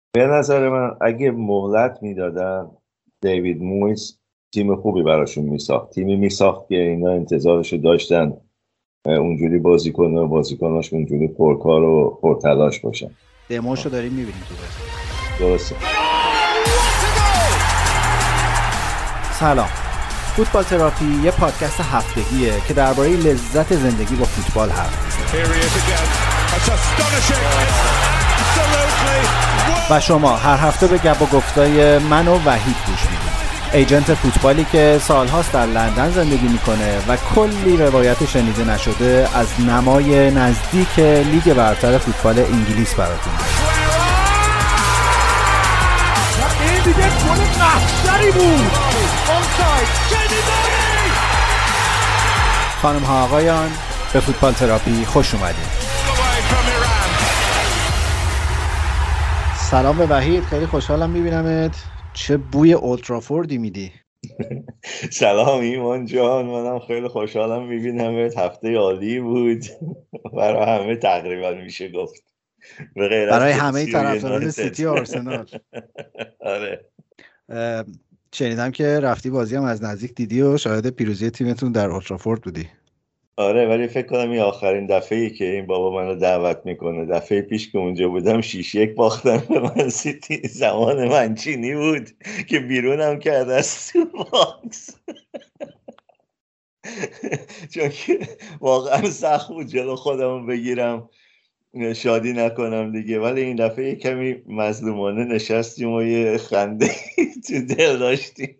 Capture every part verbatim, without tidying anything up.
به نظر من اگه مهلت میدادن دیوید مویس تیم خوبی براشون میساخت، تیمی میساخت که اینا انتظارشو داشتن اونجوری بازی کنه و بازیکناش اونجوری پرکار و پرتلاش باشن. دموشو داریم میبینیم تو بازی. درسته. سلام. فوتبال تراپی یه پادکست هفتگیه که درباره لذت زندگی با فوتبال حرف میزنه. و شما هر هفته به گپ و گفتای من و وحید گوش میدید. ایجنت فوتبالی که سالهاست در لندن زندگی میکنه و کلی روایت شنیده نشده از نمای نزدیک لیگ برتر فوتبال انگلیس براتون داره. این دیگه گل قهری بود. خانم ها آقایان، به فوتبال تراپی خوش اومدید. سلام به وحید، خیلی خوشحالم میبینمت. چه بوی اولترافوردی میدی؟ سلام ایمان جان، منم خیلی خوشحالم میبینمت. هفته عالی بود برای همه تقریبا میشه گفت، به غیر از برای همه طرفداران سیتی و آرسنال. آره. شنیدم که رفتی بازی هم از نزدیک دیدی و شاهد پیروزی تیمتون در اولترافورد بودی. آره، ولی فکر کنم این آخرین دفعه‌ای که این بابا منو دعوت میکنه. دفعه پیش که اونجا بودم شیش یک باختن به من سیتی. زمان منچینی بود که بیرونم کرد از تو باکس چون که واقعا سخت بود جلو خودمو بگیرم شادی نکنم دیگه. ولی این دفعه یه کمی مظلومانه نشستیم و یه خنده تو دل داشتیم.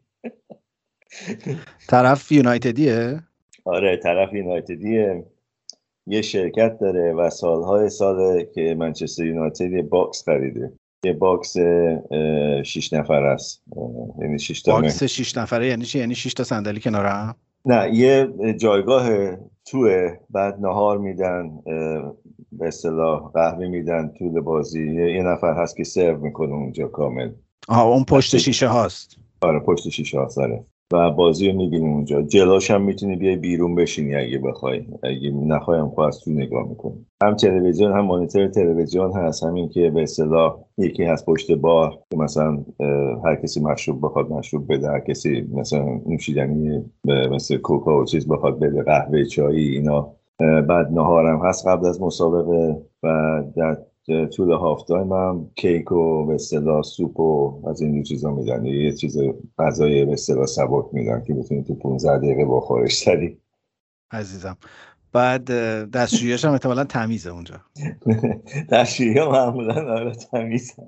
طرف یونایتدیه؟ آره، طرف یونایتدیه، یه شرکت داره و سالهای ساله که منچستر یونایتد یه باکس خریده. یه باکس شیش نفر است، یعنی شش تا باکس شیش نفره یعنی چی؟ یعنی شش تا صندلی کنار هم؟ نه، یه جایگاه توه، بعد نهار میدن، به اصطلاح قهوه میدن طول بازی. یه نفر هست که سرو میکنه اونجا کامل. آها، اون پشت شیشه هاست. آره، پشت شیشه هاست. آره، و بازی رو میبینی اونجا. جلوش هم میتونی بیای بیرون بشینی اگه بخوای، اگه نخوای هم خواست تو نگاه میکنی. هم تلویزیون هم مانیتور تلویزیون هست، همین که به اصطلاح یکی هست پشت بار که مثلا هر کسی مشروب بخواد مشروب بده، هر کسی مثلا نوشیدنی مثل کوکا و چیز بخواد بده، قهوه چایی اینا. بعد نهارم هست قبل از مسابقه و در طول هاف تایم هم کیک و به اصطلاح سوپ و از این چیزا میدن. یه چیز غذای به اصطلاح سبک میدن که بتونی تو پانزده دقیقه بخوریش سری. عزیزم. بعد دستشویی‌اش هم احتمالاً تمیزه اونجا. دستشویی‌ها معمولاً آره تمیزه.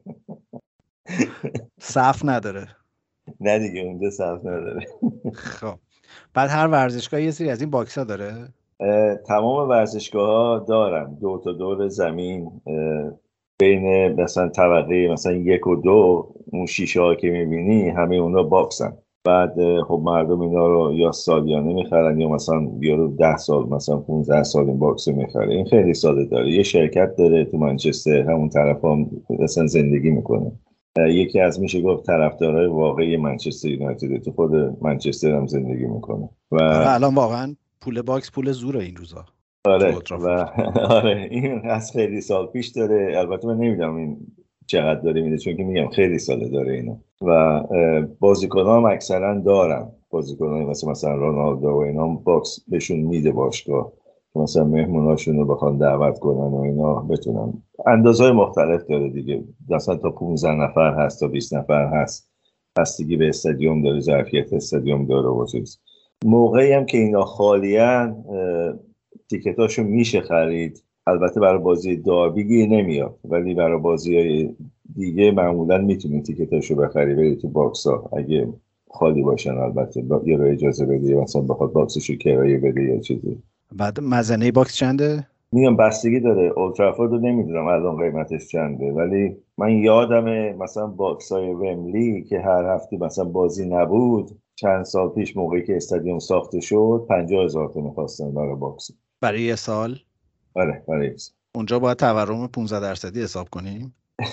صف نداره. نه دیگه، اونجا صف نداره. خب بعد هر ورزشگاه یه سری از این باکس‌ها داره؟ تمام ورزشگاه‌ها دارن دو تا دور زمین بین مثلا طبقه مثلا یک و دو، اون شیشه ها که میبینی همه اونا باکسن. بعد خب مردم اینا رو یا سالیانه میخرن یا مثلا بیارو ده سال مثلا پونزده سال این باکس رو میخره. این خیلی ساله داره. یه شرکت داره تو منچستر، همون طرف هم مثلا زندگی میکنه. یکی از میشه گفت طرفدارای واقعی منچستر یونایتد، تو خود منچستر هم زندگی میکنه. و الان واقعا پول باکس پول زوره این روزا. آره و آره این از خیلی سال پیش داره. البته من نمیدونم این چقدر داره میده، چون که میگم خیلی ساله داره اینو. و بازیکن‌ها هم اکثرا دارن، بازیکن‌ها مثلا مثلا رونالدو و اینا باکس بهشون میده باشگاه، مثلا مهموناشون رو بخوان دعوت کنن و اینا بتونن. اندازه‌های مختلف داره دیگه، مثلا تا پانزده نفر هست تا بیست نفر هست. بستگی به استادیوم داره، ظرفیت استادیوم داره و چیز. موقعی هم که اینا خالیان تیکتاشو میشه خرید. البته برای بازی داربی گیر نمیاد، ولی برای بازی دیگه معمولا میتونی تیکتاشو بخری بری تو باکس ها اگه خالی باشن. البته یه رو اجازه بدی مثلا بخواد باکسشو کرایه بده یا چیزی. بعد مزنه باکس چنده؟ میگم بستگی داره. اولترافورد رو نمیدونم الان قیمتش چنده، ولی من یادمه مثلا باکس های وملی که هر هفته مثلا بازی نبود چند سال پیش موقعی که استادیوم ساخته شد پنجاه هزار تا می‌خواستن برای باکس. برای یه سال؟ آره برای یه سال. اونجا باید تورم پانزده درصدی حساب کنیم.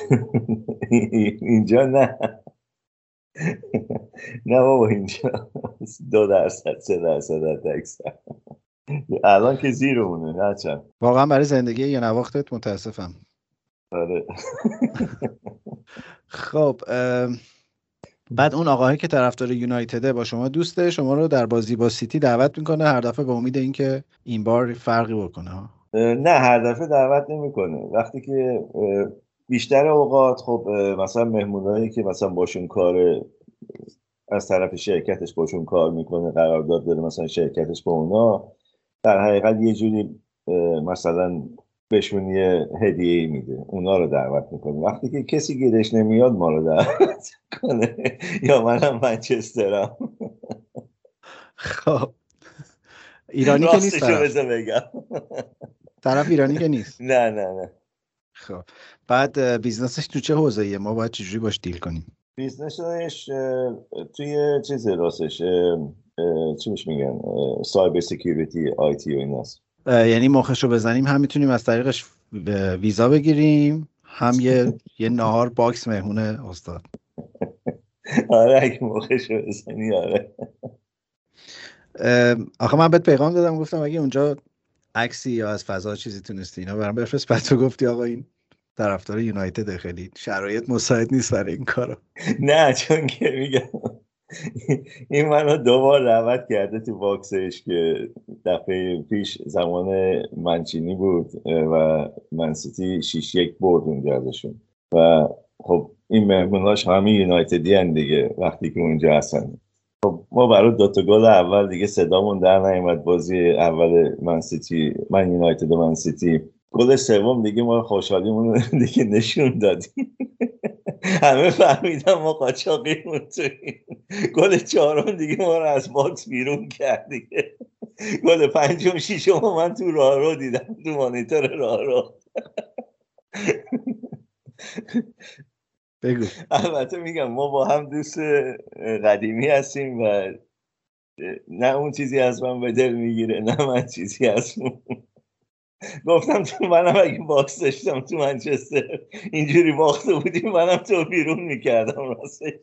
اینجا نه نه بابا، اینجا دو درصد سه درصد تکس. الان که زیرمونه. نه چند واقعا برای زندگی یه نواختت متاسفم. آره. خب بعد اون آقایی که طرفدار یونایتده با شما دوسته، شما رو در بازی با سیتی دعوت میکنه هر دفعه به امید اینکه این بار فرقی بکنه ها؟ نه هر دفعه دعوت نمیکنه. وقتی که بیشتر اوقات خب مثلا مهمونایی که مثلا باشون کار از طرف شرکتش باشون کار میکنه، قرارداد داره مثلا شرکتش با اونا، در حقیقت یه جوری مثلا بهشون یه هدیه میده، اونا رو دعوت میکنه. وقتی که کسی گیرش نمیاد ما رو دعوت کنه، یا منم منچسترم. خب ایرانی که نیست طرف؟ راستشو بگم طرف ایرانی که نیست؟ نه نه نه. خب بعد بیزنسش تو چه حوزه‌ایه؟ ما باید چجوری باش دیل کنیم؟ بیزنسش توی چیز راستش چی میش میگن سایبر سکیوریتی، آی تی و ایناست. یعنی مخشو بزنیم هم میتونیم از طریقش ویزا بگیریم، هم یه یه نهار باکس مهمونه استاد. آره اگه مخشو بزنی آره. آخه من بهت پیغام دادم گفتم اگه اونجا عکسی یا از فضا چیزی تونستی اینا برام بفرست، بعد تو گفتی آقا این طرفدار یونایتد خیلی شرایط مساعد نیست برای این کارو. نه چون که میگم این منو دوبار دعوت کرده تو باکسش که دفعه پیش زمان منچینی بود و منسیتی شیش یک برد اونجا ازشون و خب این مهموناش همه یونایتدی هن دیگه وقتی که اونجا هستن. خب ما برای دوتا گل اول دیگه صدامون در نیامد بازی اول منسیتی، من یونایتد و منسیتی. گل سوم دیگه ما خوشحالیمون دیگه نشون دادیم. همه فهمیدن ما قاچاقیمون توییم. گل چهارم دیگه ما رو از باکس بیرون کرد دیگه. گل پنجم ششم من تو راه رو دیدم، تو مانیتور راه رو. بگو. البته میگم ما با هم دوست قدیمی هستیم و نه اون چیزی از من به دل میگیره نه من چیزی از اون. گفتم تو منم اگه باکس داشتم تو منچستر اینجوری باخته بودیم منم تو بیرون میکردم راستش.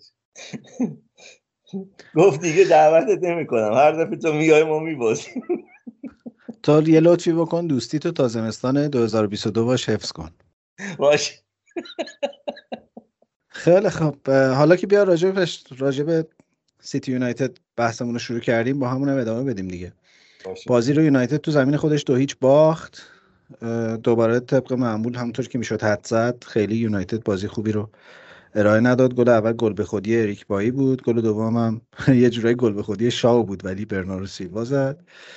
گفت دیگه دعوتت نمی کنم، هر دفعه تو میای ما میبازیم. تو یه لطفی بکن دوستی تو تا زمستان دو هزار و بیست و دو باش حفظ کن. باشه. خیلی خب حالا که بیا راجع به راجع به سیتی یونایتد بحثمون رو شروع کردیم با همون هم ادامه بدیم دیگه. باشه. بازی رو یونایتد تو زمین خودش دو هیچ باخت. دوباره طبق معمول همونطور که میشد حد زد خیلی یونایتد بازی خوبی رو ارائه نداد. گل اول گل به خودی اریک بایی بود، گل دوم هم یه جورایی گل به خودی شاو بود ولی برناردو سیلوا زد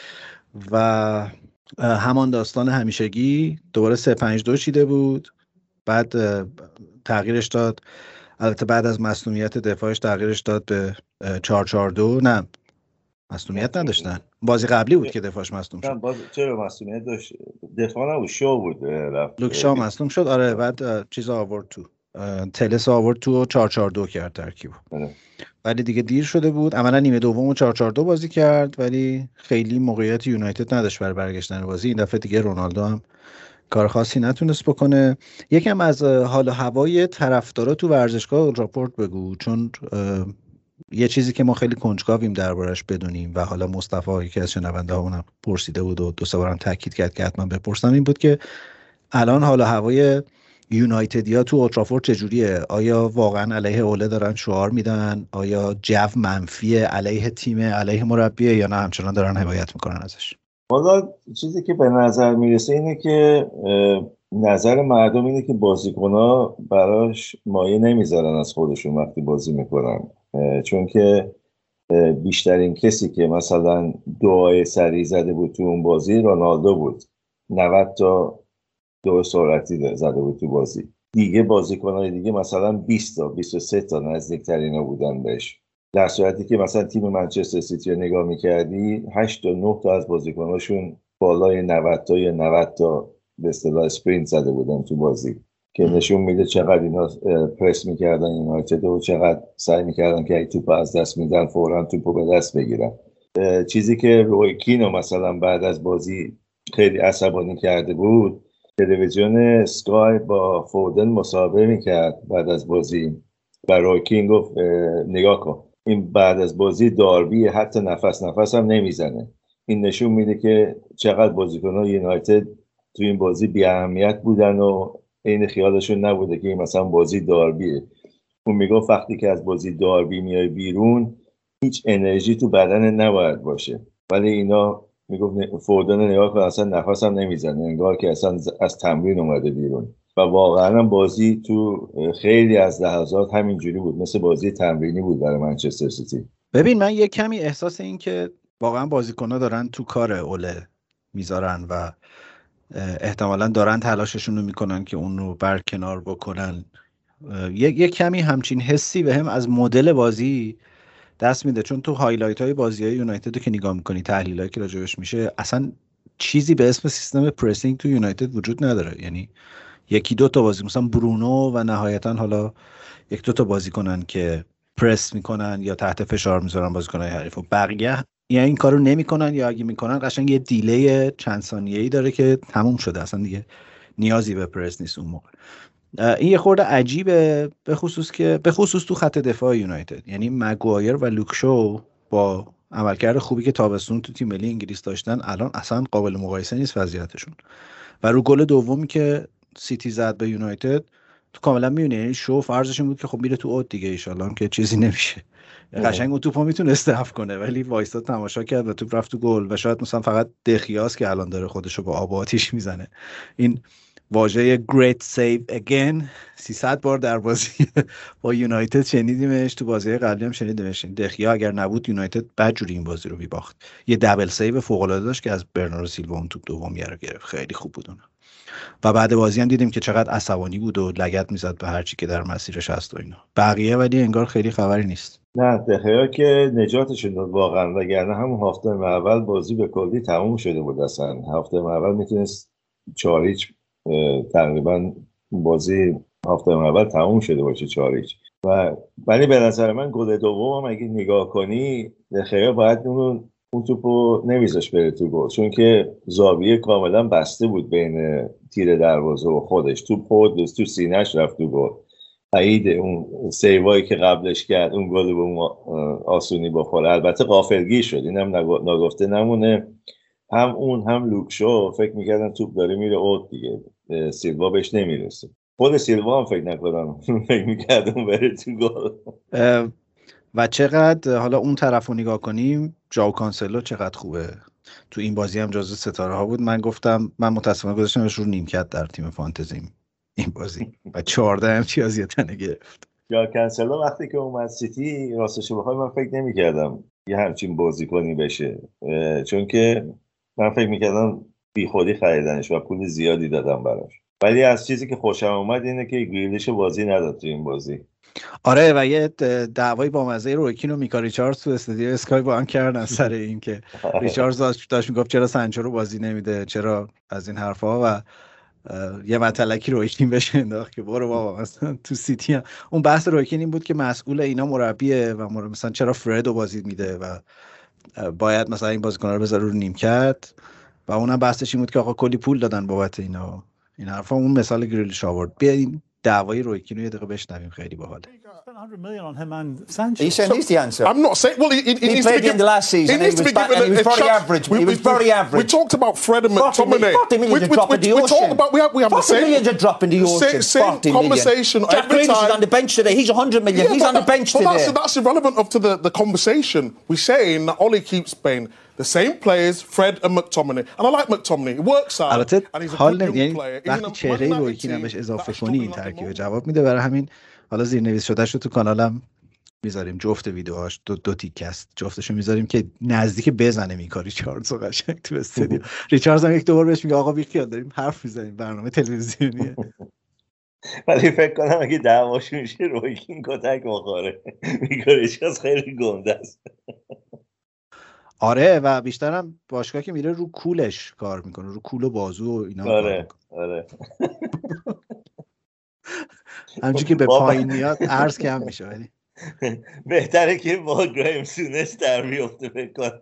و همان داستان همیشگی دوباره سه پنج دو چیده بود. بعد تغییرش داد، البته بعد از مصونیت دفاعش تغییرش داد به چهار چهار دو. نه مصونیت نداشتن، بازی قبلی بود که دفاعش مصدوم شد. نه باز چرا مصونیت داشت؟ دفاع نبود، شو بود رفت. لوک شاو مصدوم شد آره. بعد چیز آورد تو تلس آورد تو و چهار چهار دو کرد ترکیبو. ولی دیگه دیر شده بود. عملا نیمه دومو چهار چهار دو بازی کرد ولی خیلی موقعیت یونایتد نداشت برای برگشتن بازی. این دفعه دیگه رونالدو هم کار خاصی نتونست بکنه. یکم از حال و هوای طرفدارا تو ورزشگاه راپورت بگو، چون یه چیزی که ما خیلی کنجکاویم دربارش بدونیم و حالا مصطفی یکی از شنونده هامون پرسیده بود و دو سه بارم تاکید کرد که حتما بپرسم، این بود که الان حال و هوای یونایتدیا تو اولترافورد چجوریه؟ آیا واقعا علیه اوله دارن شعار میدن؟ آیا جو منفیه علیه تیم، علیه مربیه، یا نه همچنان دارن حمایت میکنن ازش؟ حالا چیزی که به نظر میرسه اینه که نظر مردم اینه که بازیکن‌ها براش مایه نمیذارن از خودشون وقتی بازی میکنن، چون که بیشترین کسی که مثلا دعای سری زده بود تو اون بازی رونالدو بود. نود تا دو سرعتی زده بود تو بازی. دیگه بازیکن‌های دیگه مثلا بیست تا بیست و سه تا نزدیکترینا بودن بهش. در صورتی که مثلا تیم منچستر سیتی رو نگاه می‌کردی هشت تا نه تا از بازیکناشون بالای نود تا یا نود تا به اصطلاح اسپرینت زده بودن تو بازی که نشون میده چقدر اینا پرس می‌کردن یونایتد و چقدر سعی می‌کردن که توپ از دست میدن فوراً توپو به دست بگیرن. چیزی که روی کینو مثلا بعد از بازی خیلی عصبانی کرده بود، تلویزیون اسکای با فودن مصاحبه میکرد بعد از بازی و روی کین گفت نگاه کن این بعد از بازی داربی، حتی نفس نفس هم نمیزنه. این نشون میده که چقدر بازیکنان یونایتد تو این بازی بی اهمیت بودن و این خیالشون نبوده که این مثلا بازی داربیه. اون میگفت وقتی که از بازی داربی میای بیرون هیچ انرژی تو بدن نباید باشه، ولی اینا میگفت فوردن نگاه کن اصلا نفس هم نمیزنه، انگار که اصلا از تمرین اومده بیرون. و واقعا بازی تو خیلی از لحظات همینجوری بود، مثل بازی تمرینی بود برای منچستر سیتی. ببین من یه کمی احساس این که واقعا بازیکن‌ها دارن تو کار اوله میذارن و احتمالاً دارن تلاششون رو میکنن که اون رو برکنار بکنن. یه, یه کمی همچین حسی به هم از مدل بازی دست میده، چون تو هایلایت های بازی های یونایتد رو که نگاه میکنی، تحلیل هایی که راجبش میشه، اصلا چیزی به اسم سیستم پرسینگ تو یونایتد وجود نداره. یعنی یکی دو تا بازی مثلا برونو و نهایتا حالا یک دو تا بازی کنن که پرس میکنن یا تحت فشار میذارن بازیکن‌های حریف، و بقیه یا این کارو نمیکنن یا اگه میکنن قشنگ یه دیلی چند ثانیه‌ای داره که تموم شده، اصلا دیگه نیازی به پرس نیست اون موقع. این یه خورده عجیبه، به خصوص که به خصوص تو خط دفاع یونایتد. یعنی مگوایر و لوکشو با عملکرد خوبی که تابستون تو تیم ملی انگلیس داشتن الان اصلا قابل مقایسه نیست وضعیتشون. و رو گل دومی که سیتی زد به یونایتد تو کاملا میبینی، یعنی شو فرضش این بود که خب میره تو اوت دیگه ان شاءالله که چیزی نمیشه. قشنگ اون توپو میتونه استاف کنه، ولی وایساد تماشا کرد و توپ رفت تو گل. و شاید مثلا فقط دخیاس که الان داره خودشو با آب و آتیش میزنه. این واژه great save again سیصد بار در بازی با یونایتد شنیدیمش، تو بازی قبلی هم شنیدیمش. دخیا اگر نبود یونایتد بدجوری این بازی رو میباخت. یه دبل سیو فوق العاده داشت که از برناردو سیلوا اون توپ دوم رو گرفت، خیلی خوب بود اون. و بعد بازی هم دیدیم که چقدر عصبانی بود و لگد میزد به هر چی که در مسیرش هست و اینا. بقیه ولی انگار خیلی خبری نیست. نه دخیا که نجاتشون داد واقعا، وگرنه همون هفته اول بازی به کلی تموم شده بود. اصلا هفته اول میتونست چهار هیچ تقریبا بازی هفته اول تموم شده باشه چهار هیچ. و ولی به نظر من گل دوم اگه نگاه کنی دخیا باید اون اون توپو نمیذاش بره تو گل، چون که زاویه کاملا بسته بود بین تیر دروازه و خودش. توپ خود تو سینه‌اش رفت تو گل. عید اون سیوایی که قبلش کرد اون گل به اون آسونی بخوره. البته غافلگیر شد، اینم نگفته نمونه. هم اون هم لوکشو فکر میکردن توپ داره میره اوت دیگه، سیلوا بهش نمیرسه. خود سیلوا هم فکر نکنم فکر میکرد اون بره تو گل. و چقدر حالا اون طرف رو نگاه کنیم، ژائو کانسلو چقدر خوبه تو این بازی، هم جزو ستاره ها بود. من گفتم من متاسفانه گذاشتمش رو نیمکت در تیم فانتزیم این بازی و چهارده امتیاز یه تنه گرفت. ژائو کانسلو وقتی که اومد سیتی راستش بخوای من فکر نمیکردم یه همچین بازیکنی بشه، چون که من فکر میکردم بی خودی خریدنش و پول زیادی دادم براش. ولی از چیزی که خوشم اومد اینه که گریلیش بازی نداد تو این بازی. آره و یه دعوای با مزه روی کین و میکا ریچاردز تو استودیو اسکای با هم کردن سر این که ریچاردز داشت میگفت چرا سانچو رو بازی نمیده، چرا از این حرفا، و یه مطلقی روی کین بشه انداخت که برو بابا مثلا تو سیتی هم. اون بحث روی کین این بود که مسئول اینا مربیه و مر... مثلا چرا فردو بازی میده و باید مثلا این بازیکن‌ها رو بذاره رو نیمکت، و اونم بحثش این بود که آقا کلی پول دادن بابت اینا این حرفا. اون مثال گریلیش آورد. بیاین دعوای روی کین رو یه دقیقه بشنویم، خیلی باحال. one hundred million on him and Sanchez. Are you saying so, he's the answer? I'm not saying. Well, he, he, he, he played the end of last season. He, he, was, back, and he was very average. We, he was we, very average. We talked about Fred and McTominay. forty million we, drop we, in the we, ocean. We talked about we have we have the same million a drop in the ocean. Same, same conversation Jack every Grealish time. is on the bench today. He's one hundred million. Yeah, he's on the bench but today. That's, that's irrelevant up to the, the conversation. We're saying that Oli keeps playing the same players, Fred and McTominay. And I like McTominay. He works hard. البته and he's a حال good یعنی player. وقتی چهره روی کین بهش اضافه کنی این ترکیب جواب میده. برای همین حالا زیرنویس شدهش رو تو کانالم میذاریم، جفت ویدیوهاش دو دو تیکه است، جفتشو میذاریم که نزدیک بزنه میکا ریچاردز قشنگ تو استودیو. ریچاردز هم یک دو بار بهش میگه آقا بی خیال داریم حرف میزنیم، برنامه تلویزیونیه. ولی فکر کنم اگه دعواشون میشه روی کین کتک بخوره. میکا ریچاردز خیلی گنده است. آره و بیشتر هم باشگاه که میره رو کولش کار میکنه، رو کول و بازو و اینا. آره آره. همچون که به پایین میاد عرض کم میشه. ولی بهتره که با گرایم سونس در بیفته فکر کنم.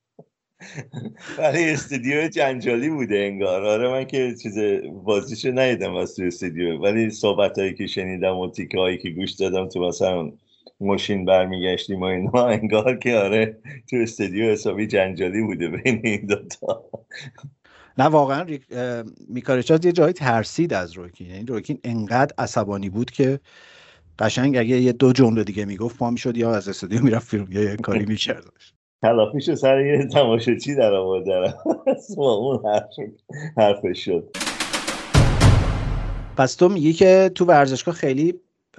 ولی استودیو جنجالی بوده انگار. آره من که چیز بازیشو ندیدم از تو استودیو، ولی صحبتایی که شنیدم و تیکه هایی که گوش دادم تو مثلا ماشین برمیگشتیم و اینا، انگار که آره تو استودیو حسابی جنجالی بوده بین این دوتا. نه واقعا میکا ریچاردز یه جایی ترسید از روی کین. یعنی روی کین انقدر عصبانی بود که قشنگ اگه یه دو جمله دیگه میگفت پا میشد یا از استودیو میرفت بیرون یا یه کاری میکردش. تلافیشو سر یه تماشاچی در آورد با اون حرف حرفش شد. پس تو میگی که تو ورزشگاه خیلی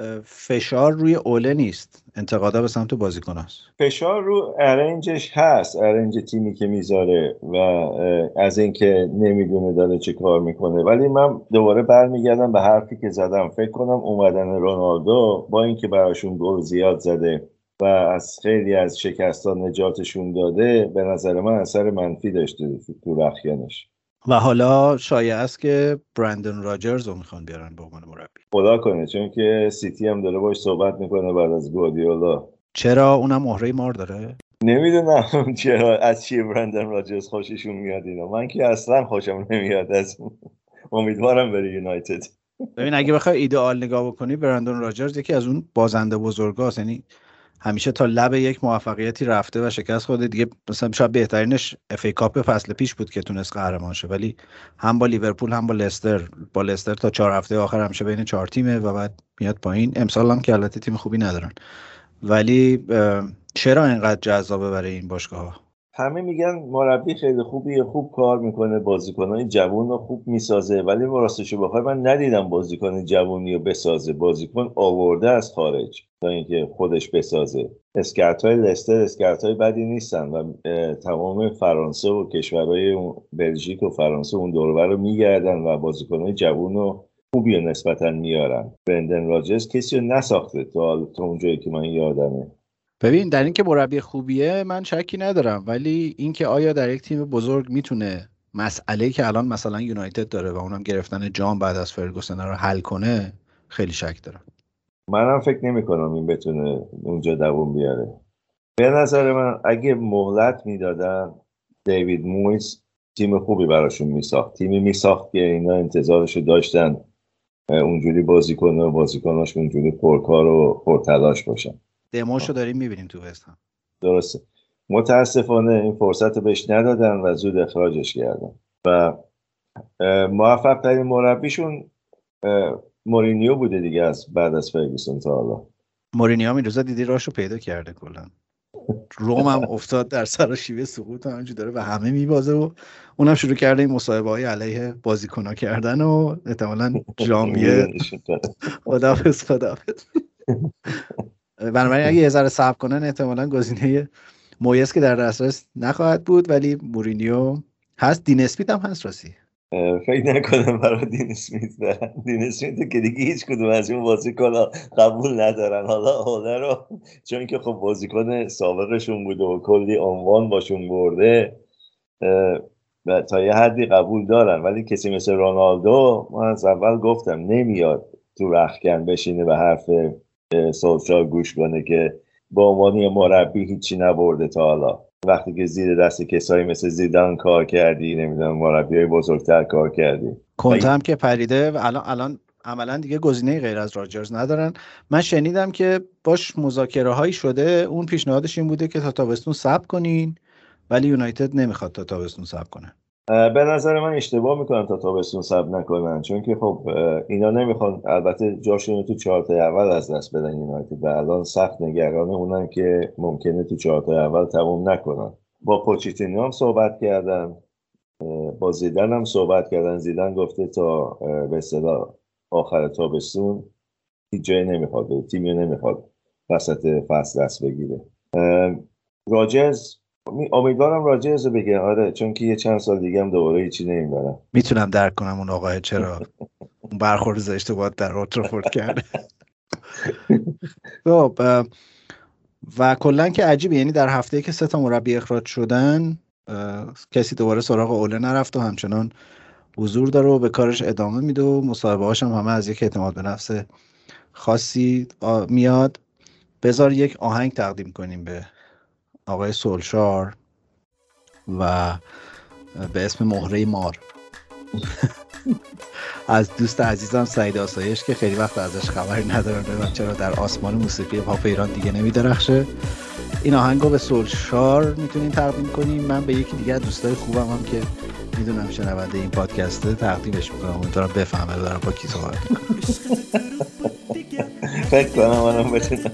فشار روی اوله نیست، انتقادا به سمت بازیکناست. فشار رو ارنجش هست، ارنج تیمی که میذاره و از اینکه نمیدونه داره چه کار میکنه. ولی من دوباره برمیگردم به حرفی که زدم. فکر کنم اومدن رونالدو با اینکه براشون گل زیاد زده و از خیلی از شکستان نجاتشون داده، به نظر من اثر منفی داشته تو رخیانش. و حالا شایعه است که برندن راجرز رو میخوان بیارن به عنوان مربی. خدا کنه، چون که سیتی هم داره باش صحبت میکنه بعد از گواردیولا. چرا اونم مهره مار داره؟ نمیدونم چرا از چی برندن راجرز خوششون میاد اینا. من که اصلا خوشم نمیاد از امیدوارم بره یونایتد. ببین اگه بخوای ایدئال نگاه بکنی، برندن راجرز یکی از اون بازنده بزرگاست، یعنی همیشه تا لب یک موفقیتی رفته و شکست خورده دیگه. مثلا شاید بهترینش اف ای کاپ فصل پیش بود که تونست قهرمان شه، ولی هم با لیورپول هم با لستر با لستر تا چهار هفته آخر همیشه بین چهار تیمه و بعد میاد پایین. امسال هم که البته تیم خوبی ندارن، ولی چرا اینقدر جذابه برای این باشگاه؟ همه میگن مربی خیلی خوبیه، خوب کار میکنه، بازیکنای جوون رو خوب میسازه، ولی راستشو بخوای من ندیدم بازیکن جوونی رو بسازه. بازیکن آورده از خارج تا اینکه خودش بسازه. اسکرت‌های لستر اسکرت‌های بدی نیستن و تمام فرانسه و کشورهای بلژیک و فرانسه اون دور و بر رو میگردن و بازیکنای جوون رو خوبی رو نسبتاً میارن. برندن راجرز کسی رو نساخته تا تا اونجایی که من یادمه. ببین در این که مربی خوبیه من شکی ندارم، ولی این که آیا در یک تیم بزرگ میتونه مسئله‌ای که الان مثلا یونایتد داره و اونم گرفتن جام بعد از فرگوسن رو حل کنه، خیلی شک دارم. منم فکر نمی کنم این بتونه اونجا دووم بیاره. به نظر من اگه مهلت میدادن دیوید مویس تیم خوبی براشون میساخت. تیمی میساخت که اینا انتظارشو داشتن اونجوری بازی کنه و بازیکناش اونجوری پرکار و پرتلاش باشن. دموشو داریم میبینیم تو وست هم. درسته. متاسفانه این فرصت رو بهش ندادن و زود اخراجش کردن و موفق ترین مربیشون مورینیو بوده دیگه از بعد از فرگوسن تا حالا. مورینیو این روزا دیدی راشو پیدا کرده کلا. روم هم افتاد در سر شیوه سقوط همینجوری داره و همه میبازه و اونم شروع کرده این مصاحبه‌های علیه بازیکن‌ها کردن و احتمالاً ژانویه خداحافظ خداحافظ. بنابراین اگه یه ذره صبر کنن احتمالاً گزینه مویس که در دسترس نخواهد بود، ولی مورینیو هست. دین اسمیت هم هست راستی. فکر نکنم برای دین اسمیت برن. دین اسمیت که دیگه هیچ کدوم از این بازیکن‌ها قبول ندارن. حالا حالا رو چون که خب بازیکن سابقشون بوده و کلی عنوان باشون برده و تا یه حدی قبول دارن، ولی کسی مثل رونالدو من از اول گفتم نمیاد تو رختکن بشینه به حرف سولشار گوش کنه که با عنوان مربی هیچی نبرده تا حالا. وقتی که زیر دست کسایی مثل زیدان کار کردی، نمیدونم مربیای بزرگتر کار کردی، کنته هم که پریده و الان الان عملا دیگه گزینه غیر از راجرز ندارن. من شنیدم که باش مذاکره هایی شده، اون پیشنهادش این بوده که تا تابستون صبر کنین، ولی یونایتد نمیخواد تا تابستون صبر کنه. به نظر من اشتباه میکنن تا تابستون صبر نکنن، چون که خب اینا نمیخوان البته جاشون تو چهارتا اول از دست بدن یونایتد و الان سخت نگران اونن که ممکنه تو چهارتا اول تموم نکنن. با پوچیتینو هم صحبت کردن، با زیدان هم صحبت کردن. زیدان گفته تا به اصطلاح آخر تابستون هیچ جایی نمیخواد، تیمی نمیخواد وسط فصل دست بگیره. راجرز امیدوارم راجرز بگه، آره، چون که یه چند سال دیگه هم دوباره هیچی نمیبرن. میتونم درک کنم اون آقای چرا اون برخورد زشت باید در اولترافورد کرده. خب و کلا که عجیبه، یعنی در هفته‌ای که سه تا مربی اخراج شدن کسی دوباره سراغ اوله نرفت و همچنان حضور داره و به کارش ادامه میده و مصاحبه‌هاش هم همه از یک اعتماد به نفس خاصی میاد. بذار یک آهنگ تقدیم کنیم به آقای سولشار و به اسم مهره مار از دوست عزیزم سعید آسایش که خیلی وقت ازش خبری ندارم ببینم چرا در آسمان موسیقی پاپ ایران دیگه نمیدرخشه. این آهنگو به سولشار میتونین تقدیم کنیم. من به یکی دیگه از دوستای خوبم هم که میدونم شنونده این پادکسته تقدیمش میکنم، امیدوارم بفهمه دارم با کی صحبت میکنم. فکر کنم منم بتونم.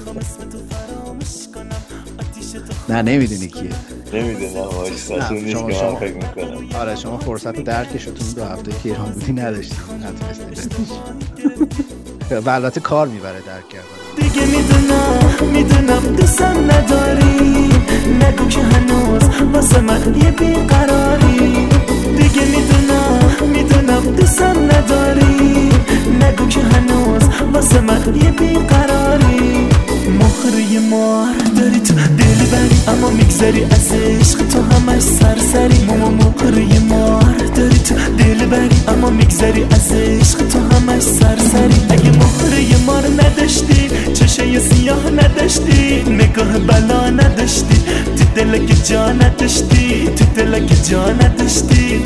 نه نمیدونی کیه. نمیدونم واسه نیست که من فکر میکنم. آره شما فرصت درکشتون دو هفته که ایران بودی نداشتید، نتونستید. و البته کار میبره درک کردن. دیگه میدونم میدونم دوستم نداری، نگو که هنوز واسه من یه بیقراری. دیگه میدونم میدونم دوستم نداری، نگو که هنوز واسه من یه بیقراری. مهره مار داری تو دل بری، اما میگذری از عشق تو همش سرسری. ماما مهره مار داری تو دل بری، اما میگذری از عشق تو همش سرسری. اگه مهره مار نداشتی، چشای سیاه نداشتی، نگاه بلا نداشتی، تو دل که جا نداشتی، تو دل که جا نداشتی.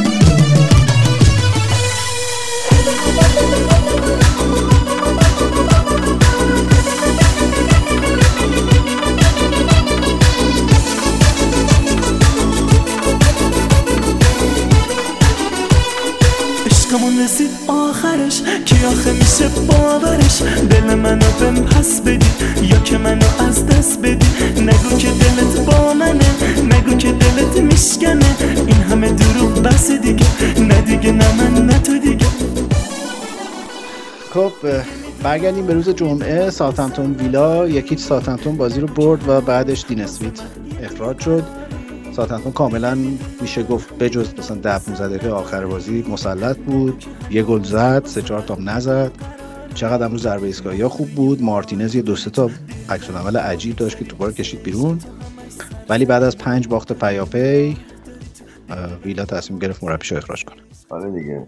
عشقمون رسید آخرش، کی آخه میشه باورش؟ دل منو بهم پس بدی یا که منو از دست بدی. نگو که دلت با منه، نگو که دلت میشکنه. این همه دروغ بس دیگه، نه دیگه نه من نه تو دیگه. خب برگردیم به روز جمعه. ساوثهمپتون ویلا یکیچ ساوثهمپتون بازی رو برد و بعدش دین اسمیت اخراج شد. ساوثهمپتون کاملا میشه گفت بجز مثلا ده پانزده دقیقه آخر بازی مسلط بود، یه گل زد، سه چهار تا نزد. چقدر امروز ضربه ایستگاهی‌ها خوب بود. مارتینز یه دو سه تا عکس العمل عجیب داشت که توپا رو کشید بیرون. ولی بعد از پنج باخت پیاپی ویلا تصمیم گرفت مربیشو اخراج کنه. آره دیگه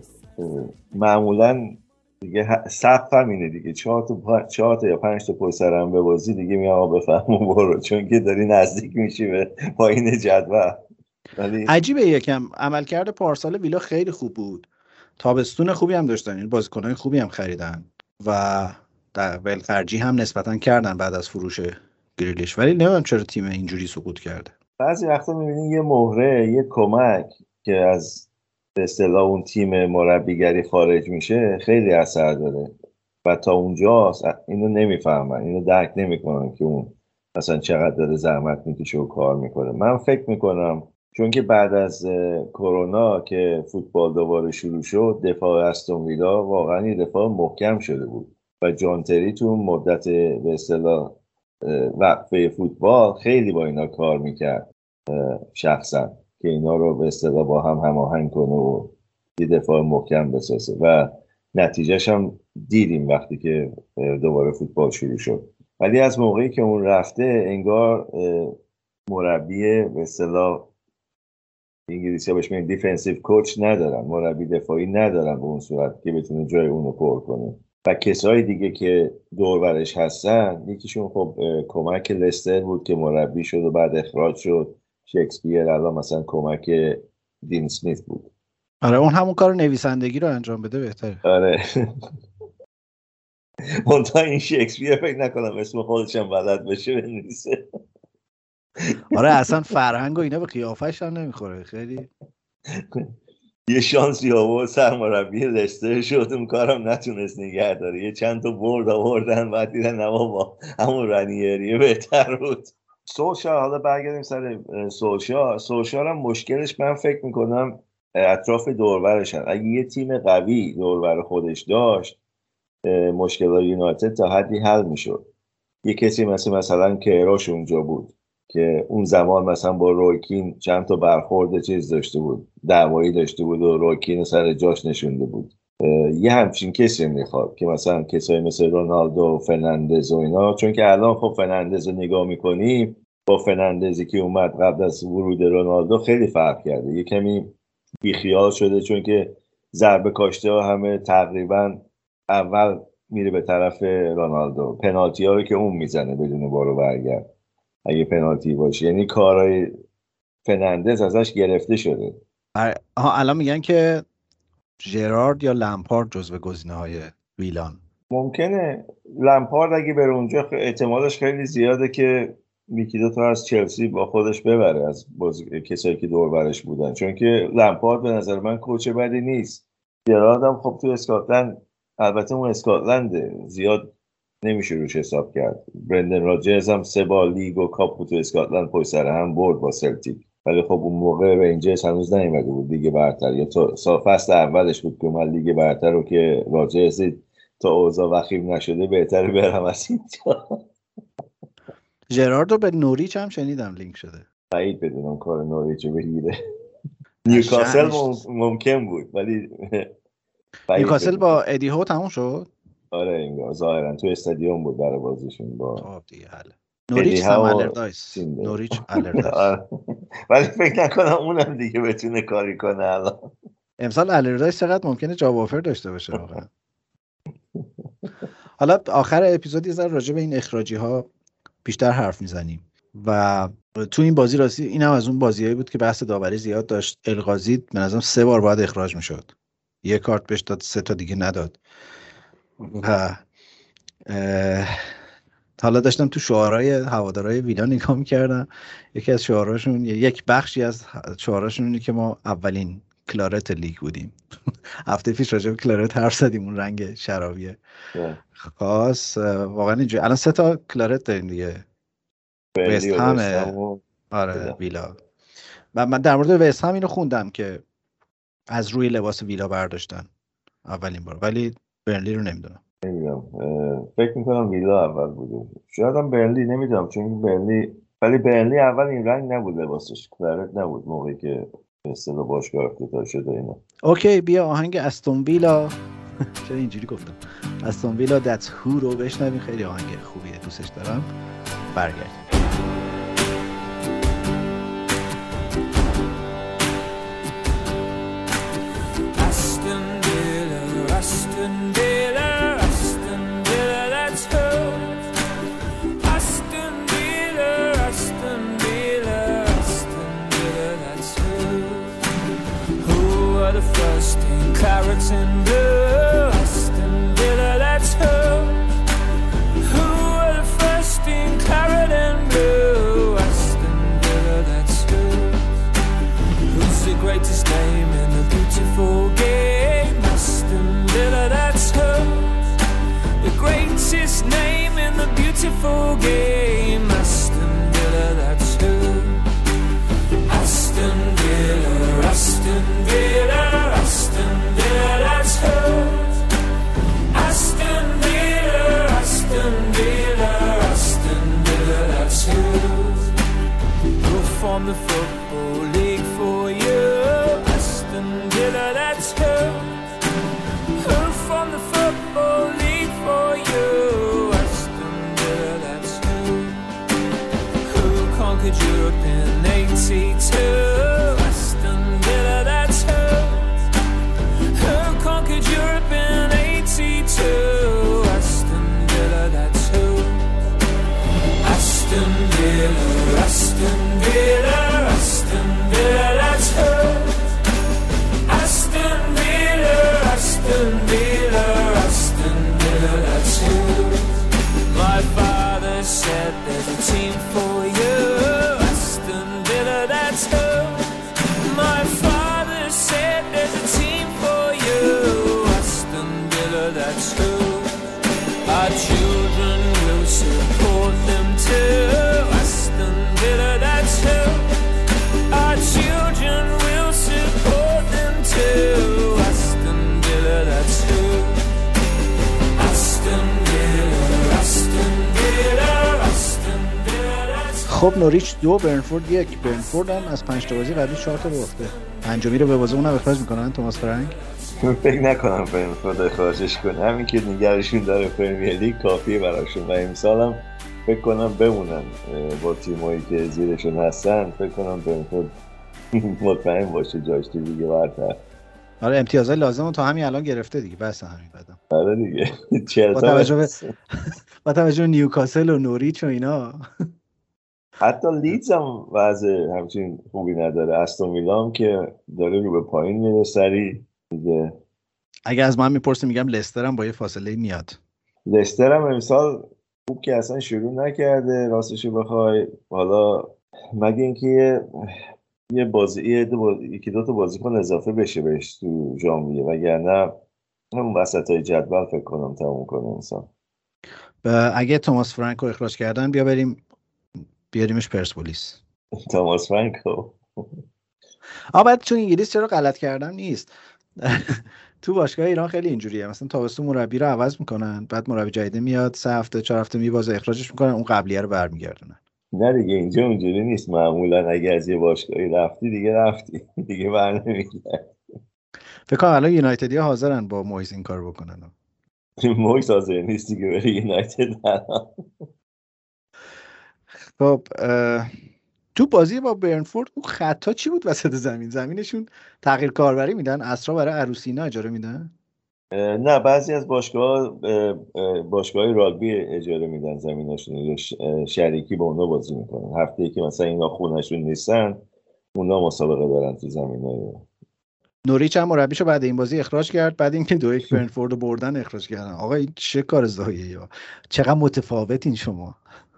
معمولا دیگه سقف همینه دیگه، چهار تا پا... چهار تا یا پنج تا پشت سر هم به بازی دیگه میام آقا بفهم و برو، چون که داری نزدیک میشی به پایین جدول. ولی عجیبه یکم عملکرد پارسال ویلا خیلی خوب بود، تابستون خوبی هم داشتن، این بازیکنان خوبی هم خریدن و در ولخرجی هم نسبتا کردن بعد از فروش گریلیش، ولی نمیدونم چرا تیم اینجوری سقوط کرده. بعضی وقتا میبینی یه مهره، یه کمک که از به اصطلاح اون تیم مربیگری خارج میشه خیلی اثر داره و تا اونجاست اینو نمیفهمن، اینو درک نمیکنن که اون مثلا چقدر داره زحمت میکشه و کار میکنه. من فکر میکنم چون که بعد از کرونا که فوتبال دوباره شروع شد، دفاع استون ویلا واقعا یه دفاع محکم شده بود و جان تری تو مدت به اصطلاح وقفه فوتبال خیلی با اینا کار میکرد شخصا که اینا رو به اصطلاح با هم هماهنگ کنه و یه دفاع محکم بسازه و نتیجهش هم دیدیم وقتی که دوباره فوتبال شروع شد. ولی از موقعی که اون رفته انگار مربی به اصطلاح انگلیسی ها بهش میگن دیفنسیو کوچ ندارن، مربی دفاعی ندارن به اون صورت که بتونه جای اونو پر کنه و کسای دیگه که دور برش هستن، یکیشون خب کمک لستر بود که مربی شد و بعد اخراج شد، شکسپیر، الان مثلا کمک دین اسمیت بود. آره اون همون کار نویسندگی رو انجام بده بهتره. آره منتها این شکسپیر فکر نکنم اسم خودش هم بلد بشه بنویسه. آره اصلا فرهنگ و اینا به قیافش هم نمیخوره. خیلی یه شانسی آورد سرمربی لستر شد، اون کارم نتونست نگه داره، یه چند تا برد آوردن بعد دیدن نه بابا همون رنیریه بهتر بود. سولشار، حالا برگردیم سر سولشار. سولشار هم مشکلش من فکر میکنم اطراف دوربرشن. اگه یه تیم قوی دوربر خودش داشت مشکلات یونایتد تا حدی حل میشد. یه کسی مثل مثلا کیروش اونجا بود که اون زمان مثلا با رویکین چند تا برخورد چیز داشته بود، دعوایی داشته بود و رویکین سر جاش نشونده بود. یه همچین کسی میخواد که مثلا کسایی مثل رونالدو و فرناندز و اینا، چون که الان خب فرناندز رو نگاه میکنیم با فرناندزی که اومد قبل از ورود رونالدو خیلی فرق کرده، یه کمی بیخیال شده چون که ضربه کاشته ها همه تقریبا اول میره به طرف رونالدو، پنالتی ها رو که اون میزنه بدون بارو برگرد اگه پنالتی باشه، یعنی کارهای فرناندز ازش گرفته شده. آها الان میگن که ژرارد یا لمپارد جزو گزینه‌های ویلان. ممکنه لمپارد اگه بره اونجا احتمالش خیلی زیاده که یکی دو تا از چلسی با خودش ببره از بازی کسایی که دور برش بودن، چون که لمپارد به نظر من کوچ بدی نیست. ژرارد هم خب تو اسکاتلند، البته اون اسکاتلنده، زیاد نمیشه روش حساب کرد. برندن راجرز هم سه بار لیگ و کاپ تو اسکاتلند پشت سر هم برد با سلتیک، ولی خب اون موقع رنجرز هنوز نیومده بود لیگ برتر، یا تا فصل اولش بود که من لیگ برتر رو که راجرز تا اوضاع وخیم نشده بهتره برم از اینجا. ژراردو به نوریچ هم شنیدم لینک شده. بعید بدونم کار نوریچ رو بگیره. نیوکاسل ممکن بود ولی نیوکاسل با ادی هو تموم شد. آره این ظاهرا تو استادیوم بود برای بازیشون با خب دیگه حاله. نوریچ هم الردایس. نوریچ الردایس. ولی فکر نکنم اونم دیگه بتونه کاری کنه الان. امسال الردایس چقدر ممکنه جاب آفر داشته باشه واقعا. حالا آخر اپیزود یه ذره راجع به این اخراجی ها بیشتر حرف میزنیم و تو این بازی راستی اینم از اون بازیایی بود که بحث داوری زیاد داشت. القاضی به نظرم سه بار باید اخراج میشد، یه کارت بهش داد، سه تا دیگه نداد. و حالا داشتم تو شعارهای هوادارهای ویلا نگاه میکردم، یکی از شعارهاشون، یک بخشی از شعارهاشون اینه که ما اولین کلارت لیگ بودیم. هفته پیش راجع به کلارت حرف زدیم، اون رنگ شرابیه خاص. واقعا اینجوری الان سه تا کلارت داریم دیگه. وست هم، آره ویلا. و من در مورد وست هم اینو خوندم که از روی لباس ویلا برداشتن اولین بار، ولی برنلی رو نمیدونم. نمیدونم، فکر میکنم ویلا اول بوده، شاید هم برنلی، نمیدونم چون برنلی، ولی برنلی اول این رنگ نبود لباسش، کلارت نبود موقعی که اصطلاح باشگاه افتتاح شده اینا. اوکی بیا آهنگ استون ویلا چرا اینجوری گفتم، استون ویلا That's Who رو بشنویم، خیلی آهنگ خوبیه، دوستش دارم. برگردیم. Clarets in blue, Aston Villa, that's who. Who are the first in claret and blue? Aston Villa, that's who. Who's the greatest name in the beautiful game? Aston Villa, that's who. The greatest name in the beautiful game. Aston Villa, that's who. Aston Villa, Aston Villa, Aston Villa, that's who. Aston Villa, Aston Villa, Aston Villa, that's who. Who'll form the football league for you? Aston Villa, that's who. Who'll form the football league for you? Aston Villa, that's who. Who conquered Europe in eighty-two? Aston Villa, that's who. Who conquered Europe in eighty-two? Aston Villa, that's who. Aston Villa, Aston Villa, Aston Villa, that's who. Aston Villa, Aston Villa, Aston Villa, that's who. My father said there's a team for you. Aston Villa, that's who. My father said there's a team for you. Aston Villa, that's who. Our children will support them too. Aston Villa, that's who. Our children will support them too. Aston Villa, that's who. Aston Villa, Aston Villa, Aston Villa, that's who. خب نوریچ دو، برنفورد یک. برنفورد هم از پنج تا بازی قبلی چهار تا باخته. پنجمی رو به بازی اونم اخراج میکنن توماس فرانک. فکر نکنم برنفورد اخراجش کنه، همین که نگرشون داره پرمیر لیگ کافیه براشون و امسال هم فکر کنم بمونن با تیمایی که زیرشون هستن. فکر کنم برنفورد مطمئن باشه جاش تو لیگ برتر. آره امتیازهای لازم تا همین الان گرفته دیگه، بس همین بعدم. آره دیگه چهل با توجه به با توجه به نیوکاسل و نوریچ و اینا. حتی لیدز هم وضع همچین خوبی نداره. استون ویلا هم که داره رو به پایین میره سری دیگه. اگه از من میپرسه میگم لستر هم با یه فاصله میاد. لستر هم امسال خوب که اصلا شروع نکرده راستشو بخوای، حالا مگه اینکه یه بازی یکی دو تا بازیکن اضافه بشه بهش تو ژانویه، وگرنه همون وسطای جدول فکر کنم تموم کنه انسان. اگه توماس فرانکو اخراج کردن بیا بریم بیاریمش پرسپولیس. توماس فرانکو آ بعد تو انگلیس چرا غلط کردن نیست. تو باشگاه ایران خیلی اینجوریه، مثلا تابستون مربی رو عوض میکنن، بعد مربی جدید میاد سه هفته چهار هفته میبازه اخراجش میکنن، اون قبلیه رو برمیگردونن. نه دیگه اینجا اونجوری نیست معمولا، اگه از یه باشگاهی رفتی دیگه رفتی دیگه برنمیگردی. فکر کنم الان یونایتدیا حاضرن با مویس این کار بکنن. مویس حاضر نیست دیگه بره یونایتد. خب تو بازی با برنفورد اون خطا چی بود وسط زمین؟ زمینشون تغییر کاربری میدن، اسرا برای عروسینا اجاره میدن؟ نه بعضی از باشگاه باشگاه راگبی اجاره میدن زمیناشون، شریکی با اونا بازی میکنن. هفته ای که مثلا اینا خونشون نیستن اونا مسابقه دارن تو زمینای. نوریچ هم مربیشو بعد این بازی اخراج کرد، بعد اینکه دو یک برنفورد رو بردن اخراج کردن. آقا این چه کار زاییه یا چقدر متفاوتین شما.